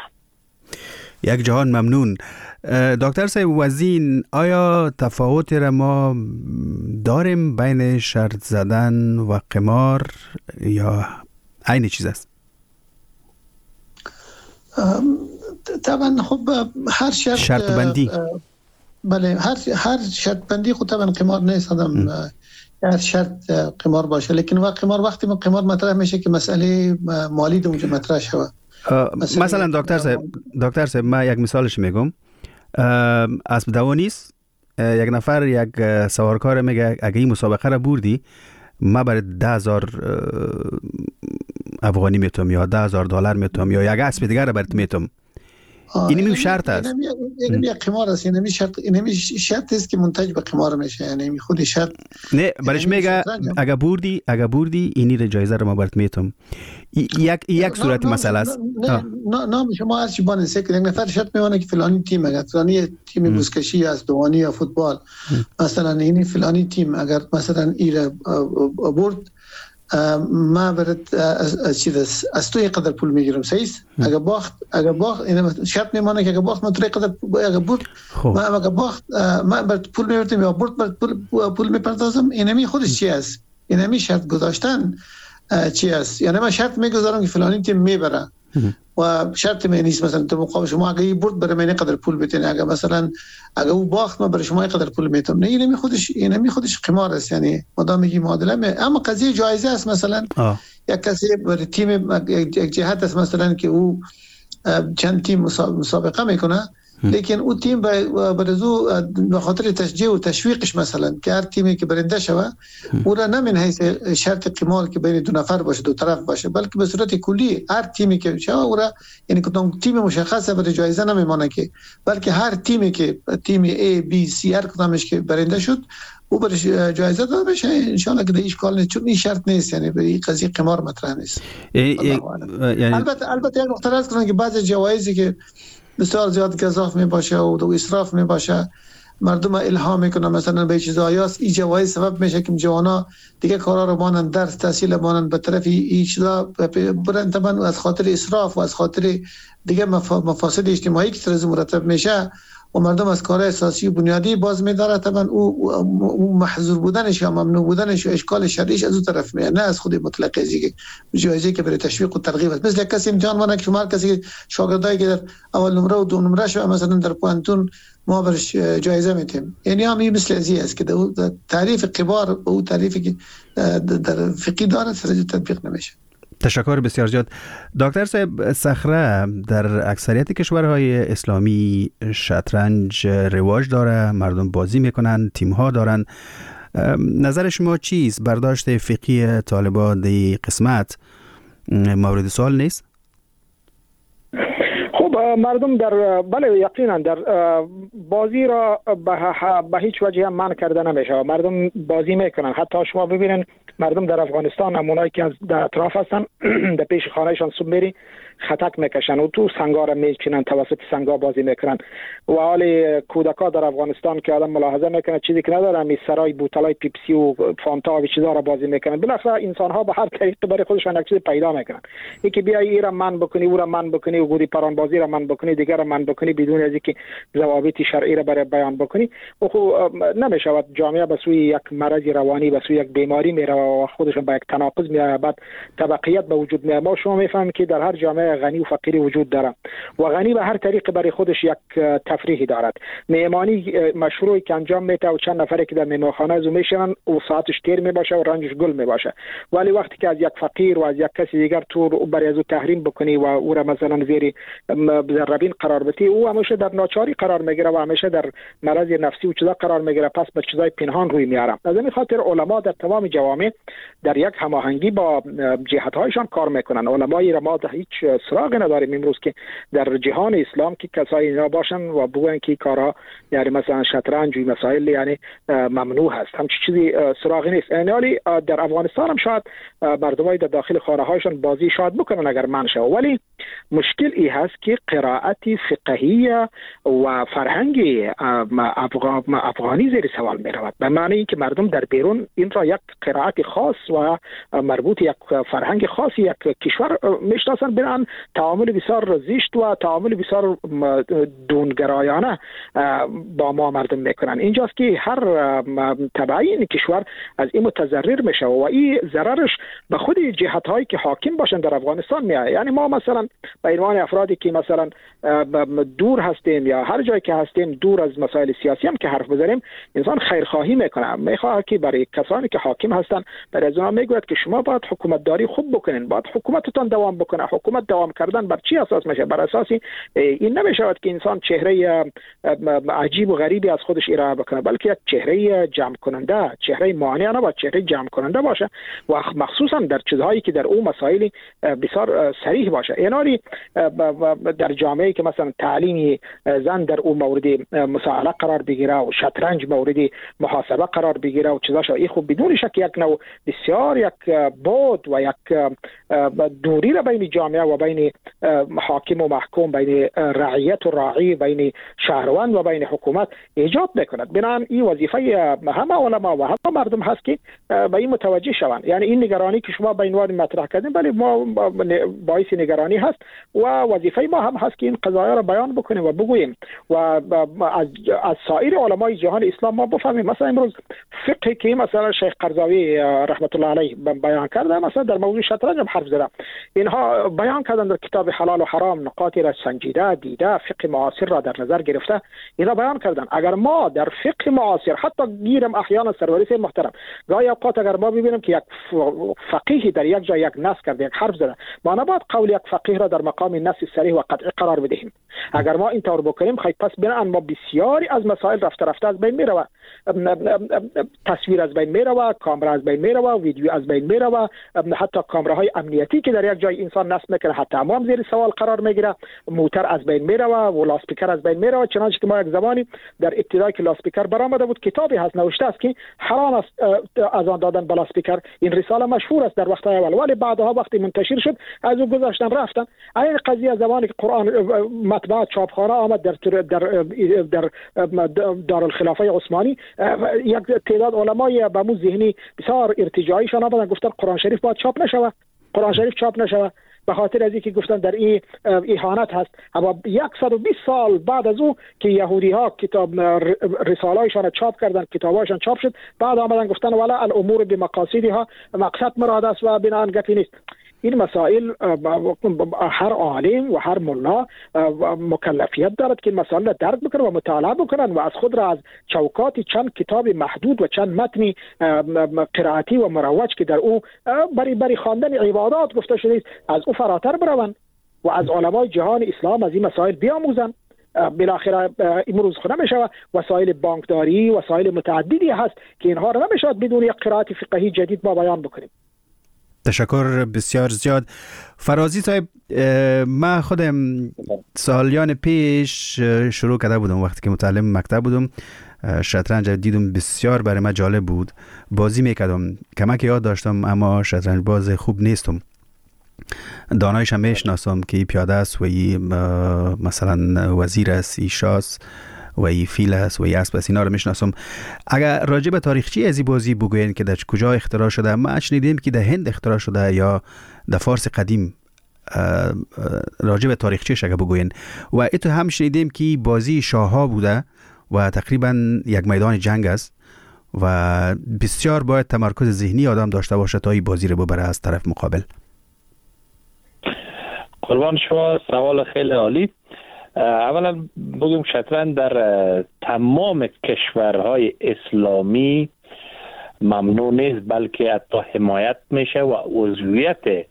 یک جهان ممنون. دکتر صاحب وزین، آیا تفاوتی را ما داریم بین شرط زدن و قمار یا عین چیز است؟ طبعا خب هر شرط بندی بله هر شرط بندی خود طبعا قمار نیست. آدم هر شرط قمار باشه، لیکن قمار وقتی قمار مطرح میشه که مسئله مالی در اونجا مطرح شود. مثلا دکتر صاحب ما یک مثالش میگم. اسب دوانی است، یک نفر یک سوارکار میگه اگه این مسابقه را بردی ما برای 10,000 افغانی میتونم یا $10,000 میتونم یا یک اسب دیگر را برات میتونم. اینمی شرط است. اینمی قمار است. اینمی شرط است که منتج به قمار میشه. یعنی خود شرط نه برش میگه اگه بردی اینی را جایزه رو ما برات میتونم. یک صورت مسئله است. نه شما هر چی بانسه که یک نفر شرط میونه که فلانی تیم اگر فلانی تیم بوسکشی است دوانی یا فوتبال مثلا این فلانی تیم اگر مثلا ایره برد ما برات از تو قدر پول میگیرم. صحیح است؟ اگه باخت این شرط میمونه که اگه باخت من تو قدر اگه برد ما اگه باخت ما برات پول میورتم یا برد برات پول میپردازم. اینمی خودش چی است؟ اینمی شرط گذاشتن چی است؟ یعنی من شرط میگذارم که فلانی تیم میبره و شرط می نیست مثلا تو مقابل شما اگه برد برای من قدر پول بتین، اگه مثلا اگه او باخت ما برای شما قدر پول میتم. نه اینمی خودش قمار است. یعنی مدام میگی معادله اما قضیه جایزه است. مثلا یک کسی برای تیم یک جهت است مثلا که او چند تیم مسابقه میکنه لیکن او تیم برزو به خاطر تشجیع و تشویقش مثلا که هر تیمی که برنده شوه او را نه من حیث شرط قمار که بین 2 نفر باشه 2 طرف باشه بلکه به صورت کلی هر تیمی که شوه او را یعنی کدام تیم مشخصه برای جایزه نمیمونه که بلکه هر تیمی که تیم A B C هر کدامش که برنده شد او برش جایزه داده بشه ان شاء الله که دیش کال نیست، چون این شرط نیست، یعنی به این قضیه قمار مطرح نیست. البته یک نکته هست که بعضی جوایزی که بسیار زیاد گزاف می باشه و اسراف می باشه مردم الهام میکنه مثلا به چیزایی است، این جوایز سبب میشه که جوانا دیگه کارا رو مانن درس تحصیل مانن به طرف این چیزا برن، طبعا از خاطر اسراف و از خاطر دیگه مفاسد اجتماعی که سر مرتب میشه و مردم از کار اساسی و بنیادی باز می‌داره، طبعا او محظور بودنش یا ممنوع بودنش و اشکال شرعیش از اون طرف میاد، نه از خود مطلق جایزه که برای تشویق و ترغیب است. مثل کسی امتحان وانه که شما کسی شاگردایی که در اول نمره و دو نمره شو مثلا در پوانتون ما برش جایزه میتیم، یعنی هم این مثل ازی است که تعریف قبار به او تعریفی که در فقهی داره سر تطبیق نمیشه. تشکر بسیار زیاد. دکتر صاحب، صخره در اکثریت کشورهای اسلامی شطرنج رواج داره، مردم بازی میکنن، تیم ها دارن. نظر شما چیست؟ برداشت فقهی طالبان دی قسمت مورد سوال نیست؟ خب مردم در بله یقینا در بازی را به هیچ وجه هم منع کرده نمیشه، مردم بازی میکنن. حتی شما ببینن مردم در افغانستان همونایی که از در اطراف هستن در پیش خانهشان صبح میری خطک میکشن و تو سنگا را میچینن، توسط سنگا بازی میکنن. و حال کودکا در افغانستان که آدم ملاحظه میکنه چیزی که نداره، می سرای بوتلای پیپسی و فانتا و چیزا را بازی میکنن. بالاخره انسان ها به هر طریق برای خودشان یک چیز پیدا میکنن، یکی بیای این را من بکنی، او را من بکنی، و گودی پران بازی را من بکنی، دیگر را من بکنی، بدون از اینکه ضوابط شرعی را برای بیان بکنی. و خب نمیشود جامعه به سوی یک مرض روانی، به سوی یک بیماری میره و خودشون به یک تناقض میاد، بعد طبقیت به وجود میاد. ما شما میفهمید که در هر جامعه غنی و فقیری وجود داره و غنی به هر طریق برای خودش یک تفریحی دارد. مهمانی مشروعی که انجام میده و چند نفری که در مهمانخانه زو میشن و ساعتش تیر میباشه و رنجش گل میباشه، ولی وقتی که از یک فقیر و از یک کسی دیگر تو برای از او تحریم بکنی و او را مثلا زیر ذربین قرار بدی، او همیشه در ناچاری قرار میگیره و همیشه در مرض نفسی و چیزا قرار میگیره، پس به چیزای پنهان روی میاره. از این خاطر علما در تمام جوامع در یک هماهنگی با جهت‌هایشان کار میکنن. علمای را ما هیچ سراغ نداریم امروز که در جهان اسلام که کسایی اینا باشن و بگن که کارا یعنی مثلا شطرنج و مسائل یعنی ممنوع هست، همچین چیزی سراغی نیست. یعنی در افغانستان هم شاید مردمای در داخل خانه هایشان بازی شاید بکنن اگر منع شه، ولی مشکل این هست که قرائت فقهی و فرهنگی افغانی زیر سوال می رود، به معنی اینکه مردم در بیرون این را یک قرائت خاص و مربوط یک فرهنگ خاصی یک کشور میشناسن، برن تعامل بسیار زشت و تعامل بسیار دونگرایانه با ما مردم میکنن. اینجاست که هر تبعی این کشور از این متضرر میشه و این ضررش به خود جهت هایی که حاکم باشن در افغانستان میاد. یعنی ما مثلا به عنوان افرادی که مثلا دور هستیم یا هر جایی که هستیم دور از مسائل سیاسی هم که حرف بزنیم، انسان خیرخواهی میکنه، میخواد که برای کسانی که حاکم هستن برای از اونها میگوید که شما باید حکومت داری خوب بکنین، باید حکومتتان دوام بکنه. حکومت دوام کردن بر چی اساس میشه؟ بر اساسی این نمیشود که انسان چهره عجیب و غریبی از خودش ارائه بکنه، بلکه یک چهره جمع کننده، چهره مانع نه، باید چهره جمع کننده باشه و مخصوصا در چیزهایی که در اون مسائل بسیار صریح باشه. یعنی در جامعه که مثلا تعلیم زن در اون مورد مسائله قرار بگیره و شطرنج مورد محاسبه قرار بگیره و چیزاشو، این خب بدون شک یک نوع بسیار یک بود و یک دوری را بین جامعه و بین حاکم و محکوم، بین رعیت و راعی، بین شهروند و بین حکومت ایجاد میکند. بنابراین این وظیفه همه علما و همه مردم هست که به این متوجه شوند. یعنی این نگرانی که شما به عنوان مطرح کردین ولی ما باعث نگرانی هست و وظیفه ما هم هست که این قضایا را بیان بکنیم و بگوییم و از سایر علمای جهان اسلام ما بفهمیم. مثلا امروز فقهی که مثلا شیخ قرضاوی رحمت الله علیه بیان کرده، مثلا در موضوع شطرنج هم حرف زده، اینها بیان کردن در کتاب حلال و حرام، نقاطی را سنجیده دیده، فقه معاصر را در نظر گرفته اینا بیان کردن. اگر ما در فقه معاصر حتی گیرم احیانا سروری محترم گاهی اوقات اگر ما ببینیم که یک فقیه در یک جای یک نص کرده، یک حرف زده، ما نباید قول یک فقیه را در مقام نص صریح و قطعی قرار بدهیم. اگر ما این طور بکنیم خیلی پس بنان ما بسیاری از مسائل رفته از بین میره، تصویر از بین میره، کامera از بین میره، ویدیو از بین میره، حتی کامراهای امنیتی که در یک جای انسان نصب میکنه حتی هم زیر سوال قرار میگیره، موتر از بین میره و لاسپیکر از بین میره. چنانچه که ما یک زمانی در ابتدای که لاسپیکر برآمده بود کتابی هست نوشته است که حرام است از آن دادن به لاسپیکر. این رساله مشهور است در وقت اول، ولی بعدها وقتی منتشر شد از او گذاشتن رفتن. این قضیه زمانی که قرآن مطبوعات چاپخانه آمد در دارالخلافه عثمانی، یک تعداد علمای به مو ذهنی بسیار ارتجاعیشان آمدن گفتن قرآن شریف باید چاپ نشود، قرآن شریف چاپ نشود، به خاطر از اینکه گفتن در این اهانت هست. اما 120 سال بعد از او که یهودی ها کتاب رساله‌ایشان چاپ کردن، کتاباشان چاپ شد، بعد آمدن گفتن ولا الامور بمقاصدها، مقصد مراد است و بناء گپی نیست. این مسائل هر عالم و هر ملا مکلفیت دارد که مسائل را درک بکنن و مطالعه بکنن و از خود را از چوکات چند کتاب محدود و چند متن قرائتی و مروج که در او بری خواندن عبادات گفته شده است از او فراتر بروند و از علمای جهان اسلام از این مسائل بیاموزند. بالاخره امروز خود نمیشه وسایل بانکداری، وسایل متعددی هست که اینها را نمیشه بدون یک قرائت فقهی جدید ما بیان بکنیم. تشکر بسیار زیاد. فرازی صاحب، من خودم سالیان پیش شروع کرده بودم وقتی که متعلم مکتب بودم، شطرنج دیدم، بسیار برای من جالب بود، بازی میکردم، کمک یاد داشتم اما شطرنج باز خوب نیستم. دانایش هم میشناسم که ای پیاده است و ای مثلا وزیر است، ای شاس و ای فیل است و ای اسب است، اینا رو میشناسم. اگر راجع به تاریخچه از این بازی بگوین که در کجا اختراع شده، ما شنیدیم که در هند اختراع شده یا در فارس قدیم، راجع به تاریخچه‌اش اگر بگوین. و ایتو هم شنیدیم که بازی شاه‌ها بوده و تقریبا یک میدان جنگ است و بسیار باید تمرکز ذهنی آدم داشته باشه تا این بازی رو ببره از طرف مقابل. قربان شما، سوال خیلی عالی. اولا بگیم شطرنج در تمام کشورهای اسلامی ممنوع نیست، بلکه حتی حمایت میشه و عضویت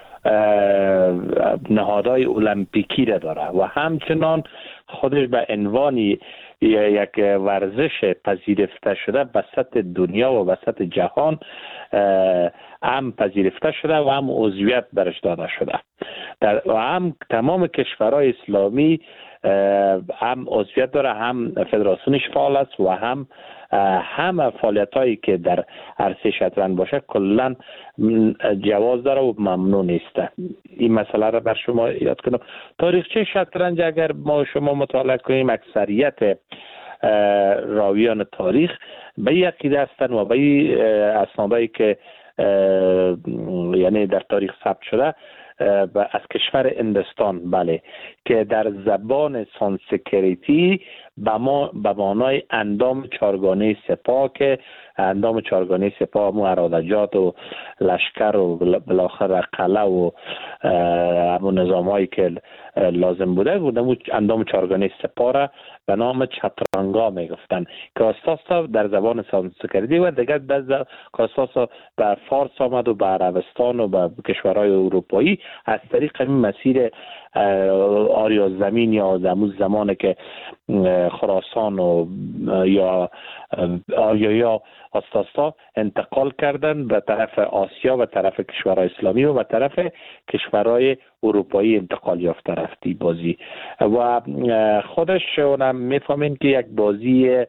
نهادهای المپیکی را داره و همچنان خودش به عنوان یک ورزش پذیرفته شده به سطح دنیا و به سطح جهان هم پذیرفته شده و هم عضویت برش داده شده. و هم تمام کشورهای اسلامی هم عضویت داره، هم فدراسیونش فعال است و هم فعالیت هایی که در عرصه شطرنج باشه کلا جواز داره و ممنوع نیست. این مسئله را بر شما یاد کنم. تاریخچه شطرنج اگر ما شما مطالعه کنیم، اکثریت راویان تاریخ به این عقیده هستند و به این اسنادایی که یعنی در تاریخ ثبت شده از کشور هندوستان، بله، که در زبان سانسکریتی به معنای اندام چارگانه سپاه، که اندام چارگانه سپاه مو ارادجات و لشکر و بالاخره قلعه و همون نظام هایی که لازم بوده اندام چارگانه سپاه را به نام چترانگا می گفتن که اساسا در زبان سانسکریتی و دیگر که اساسا به فارس آمد و به عربستان و به کشورهای اروپایی از طریق این مسیر آریا زمین یا زمون زمانه که خراسان و یا آریایا اساسا انتقال کردن به طرف آسیا و طرف کشورهای اسلامی و به طرف کشورهای اروپایی انتقال یافته رفتی بازی. و خودش اونم میفهمین که یک بازی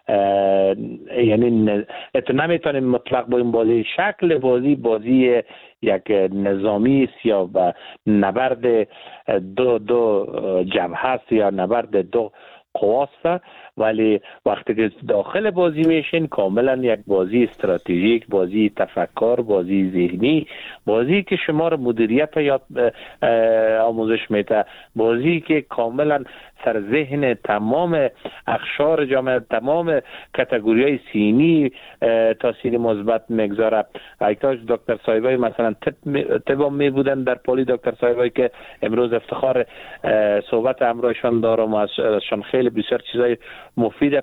یعنی نمیتونیم مطلق با این بازی شکل بازی یک نظامی است یا به نبرد دو جبهه است یا نبرد دو قواست، ولی وقتی که داخل بازی میشین کاملا یک بازی استراتژیک، بازی تفکر، بازی ذهنی، بازی که شما رو مدیریت یاد آموزش میده، بازی که کاملا سر ذهن تمام اقشار جامعه، تمام کاتگوری‌های سینی تاثیر مثبت میگذاره. ایتاج دکتر صاحبای مثلا طب می بودن در پلی، دکتر صاحبای که امروز افتخار صحبت همراهشان دارم و ازشان خیلی بسیار چیزای مفید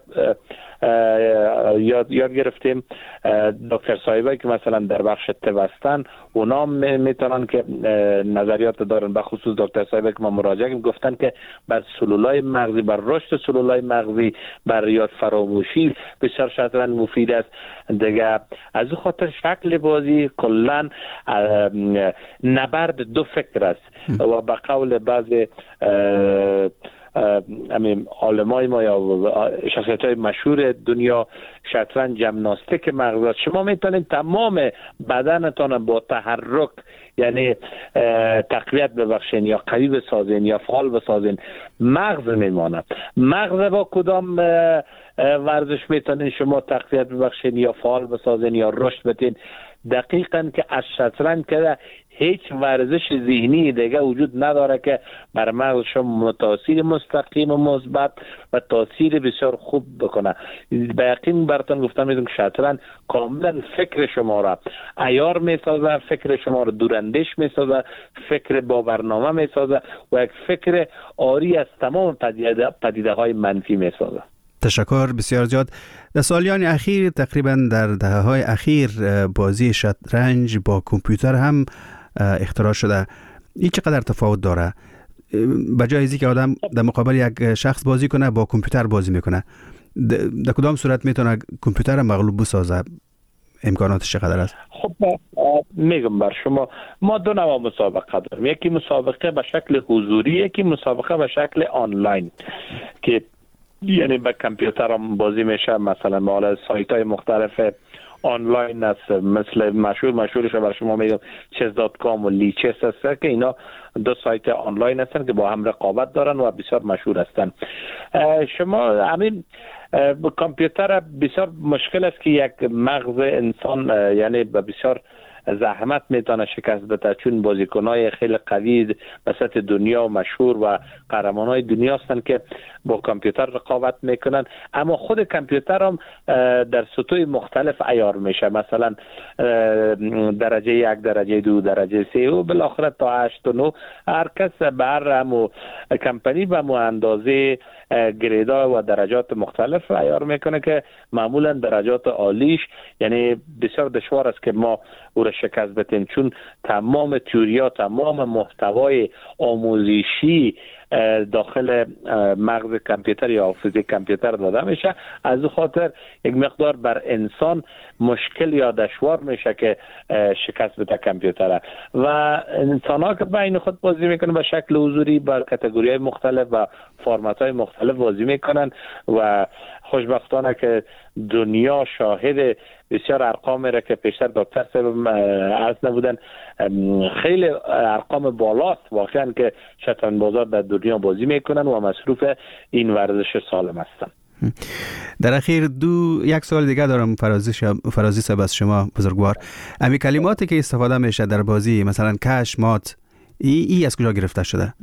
یاد گرفتیم. دکتر صاحبایی که مثلا در بخش طب هستن اونا میتونن که نظریات دارن، به خصوص دکتر صاحبایی که ما مراجعه کردیم گفتن که بر سلولای مغزی، بر رشد سلولای مغزی، بر یاد فراموشی بسیار شطرنج مفید است دیگه. از این خاطر شکل بازی کلا نبرد دو فکر است و به قول بعض علمای ما یا شخصیت‌های مشهور دنیا شطرنج ژیمناستیک مغز. شما میتونید تمام بدنتان با تحرک یعنی تقویت ببخشین یا قوی بسازین یا فعال بسازین، مغز میماند. مغز با کدام ورزش میتونین شما تقویت ببخشین یا فعال بسازین یا رشد بدین؟ دقیقاً که از شطرنج که هیچ ورزش ذهنی دیگه وجود نداره که بر مغز شما تاثیر مستقیم و مثبت و تاثیر بسیار خوب بکنه. به یقین براتون گفتم میدونم که شطرنج کاملا فکر شما را عیار میسازه، فکر شما را دوراندیش میسازه، فکر با برنامه میسازه و یک فکر آری از تمام پدیده های منفی میسازه. تشکر بسیار زیاد. در سالیان اخیر تقریبا در دهه‌های اخیر بازی شطرنج با کامپیوتر هم اختراع شده. این چقدر تفاوت داره؟ بجای اینکه آدم در مقابل یک شخص بازی کنه با کامپیوتر بازی میکنه، در کدام صورت میتونه کامپیوتر مغلوب بسازه؟ امکاناتش چقدر است؟ خب میگم بر شما ما دو نوع مسابقه داریم، یکی مسابقه به شکل حضوری، یکی مسابقه به شکل آنلاین که یعنی به کامپیوتر هم بازی میشه. مثلا ما سایت های مختلف آنلاین است، مثل مشهورش بر شما میگم chess.com و لیچس است که اینا دو سایت آنلاین هستن که با هم رقابت دارن و بسیار مشهور هستن. شما همین کامپیوتر بسیار مشکل است که یک مغز انسان یعنی بسیار زحمت میتونه شکست بده، چون بازیکنای خیلی قوی وسط دنیا و مشهور و قهرمانای دنیا هستن که با کامپیوتر رقابت میکنن. اما خود کامپیوتر هم در سطوح مختلف عیار میشه، مثلا درجه 1، درجه 2، درجه 3 و بالاخره تا 8 و 9. هر کس به هر همو کمپانی به مو اندازه گریدا و درجات مختلف عیار میکنه که معمولا درجات عالیش یعنی بسیار دشوار است که ما او را شکست بدیم، چون تمام تئوریا، تمام محتوای آموزشی داخل مغز کامپیوتر یا حافظه کامپیوتر داده میشه. از این خاطر یک مقدار بر انسان مشکل یا دشوار میشه که شکست بده کامپیوتر. و انسان ها که بین خود بازی میکنن به شکل حضوری با کاتگوری های مختلف و فرمت های مختلف بازی میکنن و خوشبختانه که دنیا شاهد بسیار ارقام را که پیشتر دکتر صاحب عرض نبودن، خیلی ارقام بالاست واقعا که شطرنج بازار در دنیا بازی میکنن و مصروف این ورزش سالم هستن. در اخیر یک سوال دیگه دارم فرازی صاحب از شما بزرگوار. امی کلماتی که استفاده میشه در بازی مثلا کش، مات، ای از کجا گرفته شده؟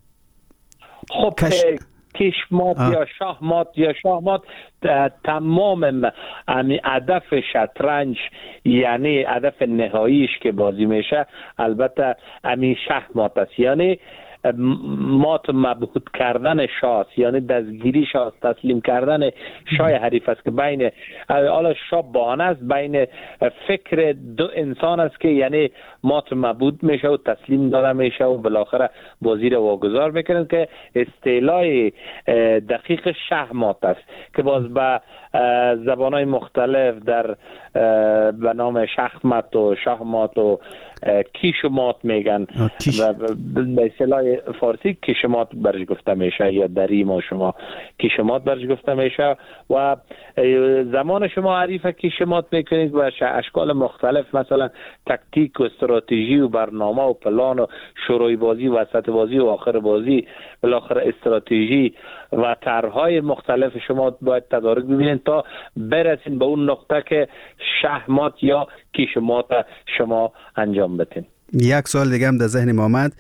خب کشمات یا شاهمات تمام هدف شطرنج یعنی هدف نهاییش که بازی میشه البته همین شاهمات است، یعنی مات مبهوت کردن شاه، یعنی دستگیری شاه، تسلیم کردن شاه حریف است که بین حالا شاه بهانه است، بین فکر دو انسان است که یعنی مات مبهوت میشه و تسلیم داده میشه و بالاخره بازی را واگذار میکنند که اصطلاح دقیق شاهمات است که باز به زبانهای مختلف در به نام شاهمات و شاهمات و کیشمات میگن و به اصطلاح فارسی کیشمات برش گفته میشه یا دری ما شما کیشمات برش گفته میشه و زمان شما حریف کیشمات میکنید و اشکال مختلف مثلا تکتیک و استراتژی و برنامه و پلان و شروع بازی و وسط بازی و آخر بازی بالاخره استراتژی و طرحهای مختلف شما باید تدارک ببینید تا برسید به اون نقطه که شاهمات یا کیشمات شما انجام بدین. یک سوال دیگه هم در ذهن ما آمد.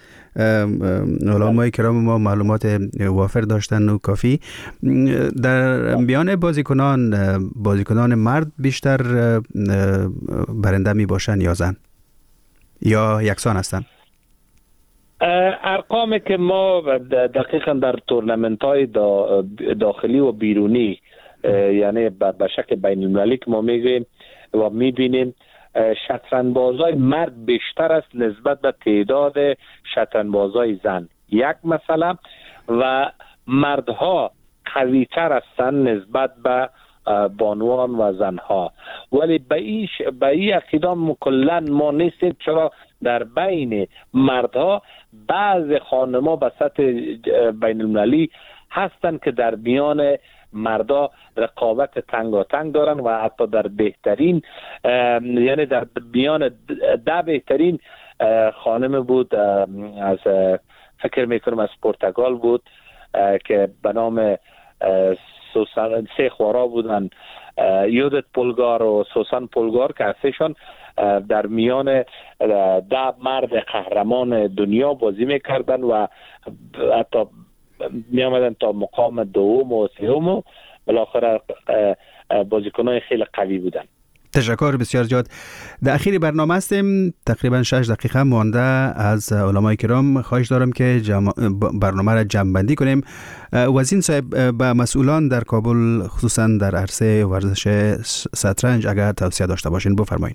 علمای کرام ما معلومات وافر داشتن و کافی. در میان بازیکنان مرد بیشتر برنده می باشن یا زن یا یکسان هستن؟ ارقامی که ما دقیقا در تورنمنت های داخلی و بیرونی یعنی به شکل بین المللی که ما میگیم و میبینیم شطرنج‌بازای مرد بیشتر است نسبت به تعداد شطرنج‌بازای زن، یک مسئله، و مردها قوی‌تر هستند نسبت به بانوان و زنها. ولی به این عقیده کلا ما نیستیم، چرا در بین مردها بعض خانم‌ها به سطح بین المللی هستند که در میان مردا رقابت تنگاتنگ دارن و حتی در بهترین یعنی در میان 10 بهترین خانم بود از فکر میکنم از پرتغال بود که به نام سوسان، 3 خوارا بودن، یودت پولگار و سوسان پولگار که هستشون در میان 10 مرد قهرمان دنیا بازی میکردن و حتی می آمدن تا مقام دوم و سوم و بالاخره بازیکنان خیلی قوی بودن. تشکر بسیار زیاد. در اخیر برنامه هستیم، تقریبا 6 دقیقه مانده از علمای کرام. خواهش دارم که برنامه را جمع‌بندی کنیم. وزین صاحب، به مسئولان در کابل خصوصا در عرصه ورزش شطرنج اگر توصیه داشته باشین بفرمایید.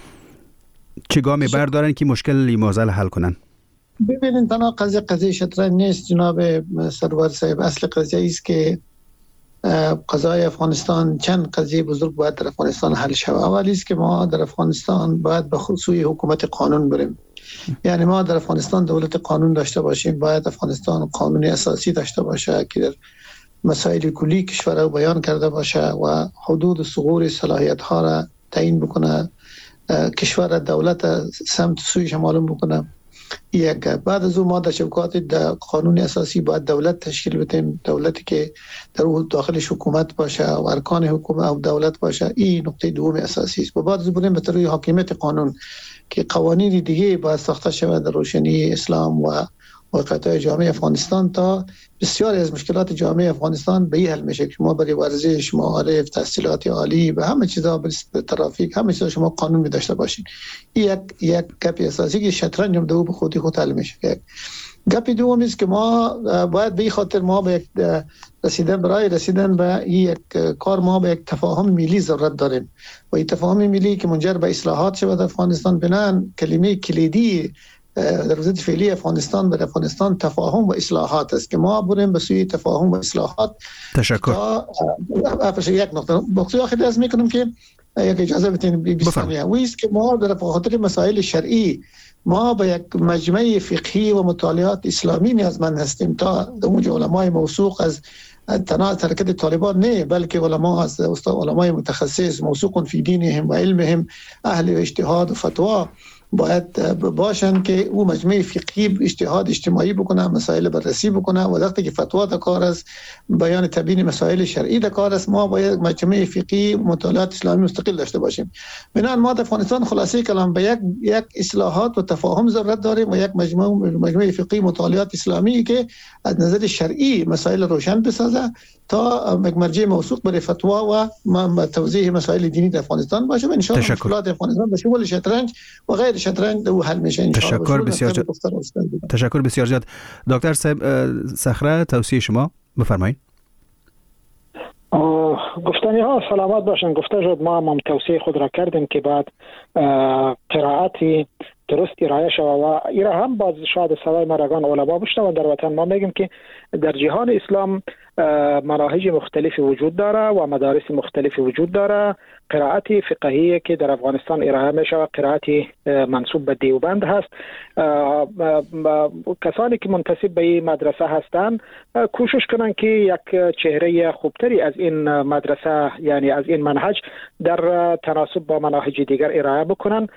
چه گامی بردارن که مشکل معضل حل کنن؟ ببینید تنها قضیه شطرنج نیست جناب سرور صاحب. اصل قضیه است که قضای افغانستان، چند قضیه بزرگ باید در افغانستان حل شود. اولی است که ما در افغانستان باید به سوی حکومت قانون بریم. یعنی ما در افغانستان دولت قانون داشته باشیم. باید افغانستان قانون اساسی داشته باشه که در مسائل کلی کشور رو بیان کرده باشه و حدود ثغور صلاحیت ها را تعیین بکنه، کشور دولت سمت سویش معلوم بکنه. یک بعد از اون ما در شبکات قانون اساسی باید دولت تشکیل بدیم، دولتی که در داخلش حکومت باشه و ارکان حکومت و دولت باشه. این نقطه دوم اساسی است. و بعد از بریم به طرح حاکمیت قانون که قوانین دیگه باید ساخته شود در روشنی اسلام و واقعیت جامعه افغانستان تا بسیاری از مشکلات جامعه افغانستان به این حل میشه که ما برای ورزش، معارف، تحصیلات عالی و همه چیزا، ترافیک، همه چیزا شما قانون می داشته باشین. یک گپ اساسی که شطرنج هم به خودی خود حل میشه. گپ دوم است که ما باید به این خاطر ما به رسیدن به یک کار ما به یک تفاهم ملی ضرورت داریم و این تفاهم ملی که منجر به اصلاحات شود افغانستان بنان کلمه کلیدی در وضعیت فعلی افغانستان به افغانستان تفاهم و اصلاحات است که ما بریم به سوی تفاهم و اصلاحات. تشکر. یک نقطه بخصوص آخر درس میکنم که یک اجازه بدین 20 ثانیه. و است که ما در خاطر مسائل شرعی ما به یک مجمع فقهی و مطالعات اسلامی نیازمند هستیم تا در علمای موثوق از تنها حرکت طالبان نه، بلکه علما از علمای متخصص موثوق فی دینهم و علمهم، اهل اجتهاد و فتوا باید باشن که او مجمع فقهی اجتهاد اجتماعی بکنه، مسائل بررسی بکنه و وقتی که فتوا در کار است، بیان تبیین مسائل شرعی در کار است، ما باید مجمع فقهی مطالعات اسلامی مستقل داشته باشیم. بنابراین ما در افغانستان خلاصه کلام به یک اصلاحات و تفاهم ضرورت داریم و یک مجمع فقهی مطالعات اسلامی که از نظر شرعی مسائل روشن بسازه تا مرجع موثوق برای فتوا و توضیح مسائل دینی در افغانستان باشه و ان شاء الله مشکلات افغانستان به شمول شطرنج و غیر شطرنج او حل میشه ان شاء الله. تشکر بسیار زیاد. تشکر بسیار زیاد. دکتر صاحب صخره، توصیه شما بفرمایید. گفتنی ها سلامت باشن. گفته شد، ما هم توصیه خود را کردیم که بعد قرائتی درست ارائه شود و ایرا هم باز شاید سوای مرگان علما بشنون. در وطن ما میگیم که در جهان اسلام مناهج مختلفی وجود داره و مدارس مختلفی وجود داره. قرائت فقهی که در افغانستان ارائه می شود قرائتی منسوب به دیوبند هست. کسانی که منتسب به این مدرسه هستند کوشش کنند که یک چهره خوبتری از این مدرسه، یعنی از این منهج، در تناسب با مناهج دیگر ارائه بکنن،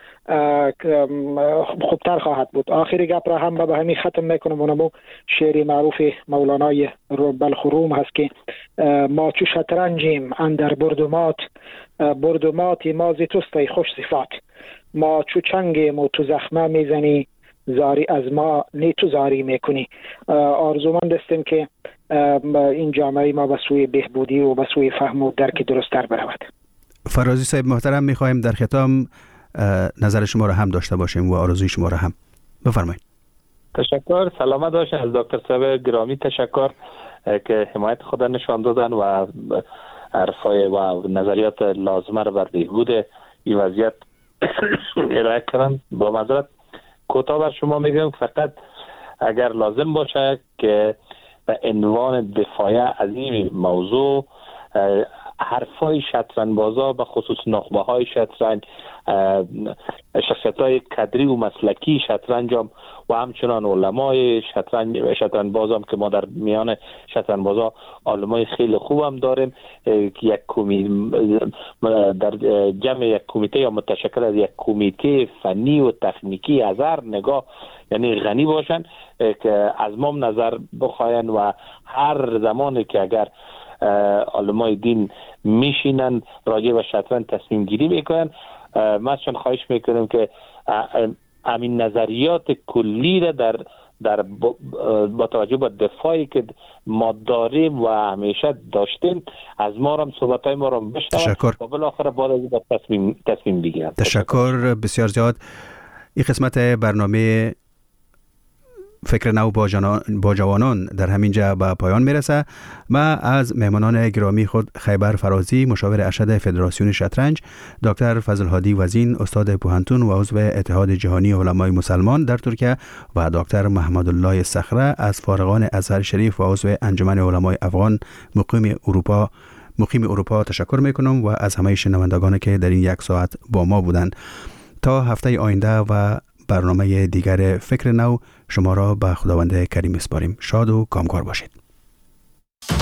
خوبتر خواهد بود. آخری گپ را هم به همین ختم میکنم. اونمو شعر معروف مولانای بلخروم هست که ما چو شطرنجیم اندر بردومات ما زی توستی خوش صفات، ما چو چنگیم و تو زخمه میزنی زاری از ما نی تو زاری میکنی. آرزومند هستیم که این جامعه ما به سوی بهبودی و به سوی فهم و درک درست‌تر برود. فرازی صاحب محترم، میخوایم در ختام نظر شما را هم داشته باشیم و آرزوی شما را هم. بفرمایید. تشکر. سلامت باشین. از دکتر صاحب گرامی تشکر که حمایت خود نشان دادن و حرفای و نظریات لازمه را بر بهبود این وضعیت ارائه کردن. با معذرت کوتاه بر شما میگم، فقط اگر لازم باشه که به عنوان دفاع از این موضوع حرفای شطرنج بازا به خصوص نخبه های شطرنج، شخصیت های کدری و مسلکی شطرنج هم و همچنان علمای شطرنج باز هم که ما در میان شطرنج بازا علمای خیلی خوب هم داریم که در جمع یک کمیته یا متشکل از یک کمیته فنی و تکنیکی از هر نگاه یعنی غنی باشن که از ما نظر بخواین و هر زمانی که اگر علمای دین میشینن راجع به شطرنج تصمیم گیری میکنن، ما چون خواهش میکنیم که همین نظریات کلی را در با توجه به دفاعی که ما داریم و همیشه داشتیم از ما هم صحبتای ما رو بشنون و بالاخره بعد از تصمیم بگیرن. تشکر بسیار زیاد. این قسمت برنامه فکر نو با جوانان در همینجا به پایان میرسه. ما از مهمانان گرامی خود خیبر فرازی، مشاور ارشد فدراسیون شطرنج، دکتر فضل‌هادی وزین، استاد پوهنتون و عضو اتحاد جهانی علمای مسلمان در ترکیه و دکتر محمدالله صخره از فارغان ازهر شریف و عضو انجمن علمای افغان مقیم اروپا تشکر میکنم و از همه شنوندگان که در این یک ساعت با ما بودند. تا هفته آینده و برنامه دیگر فکر نو شما را به خداوند کریم اسپاریم. شاد و کامکار باشید.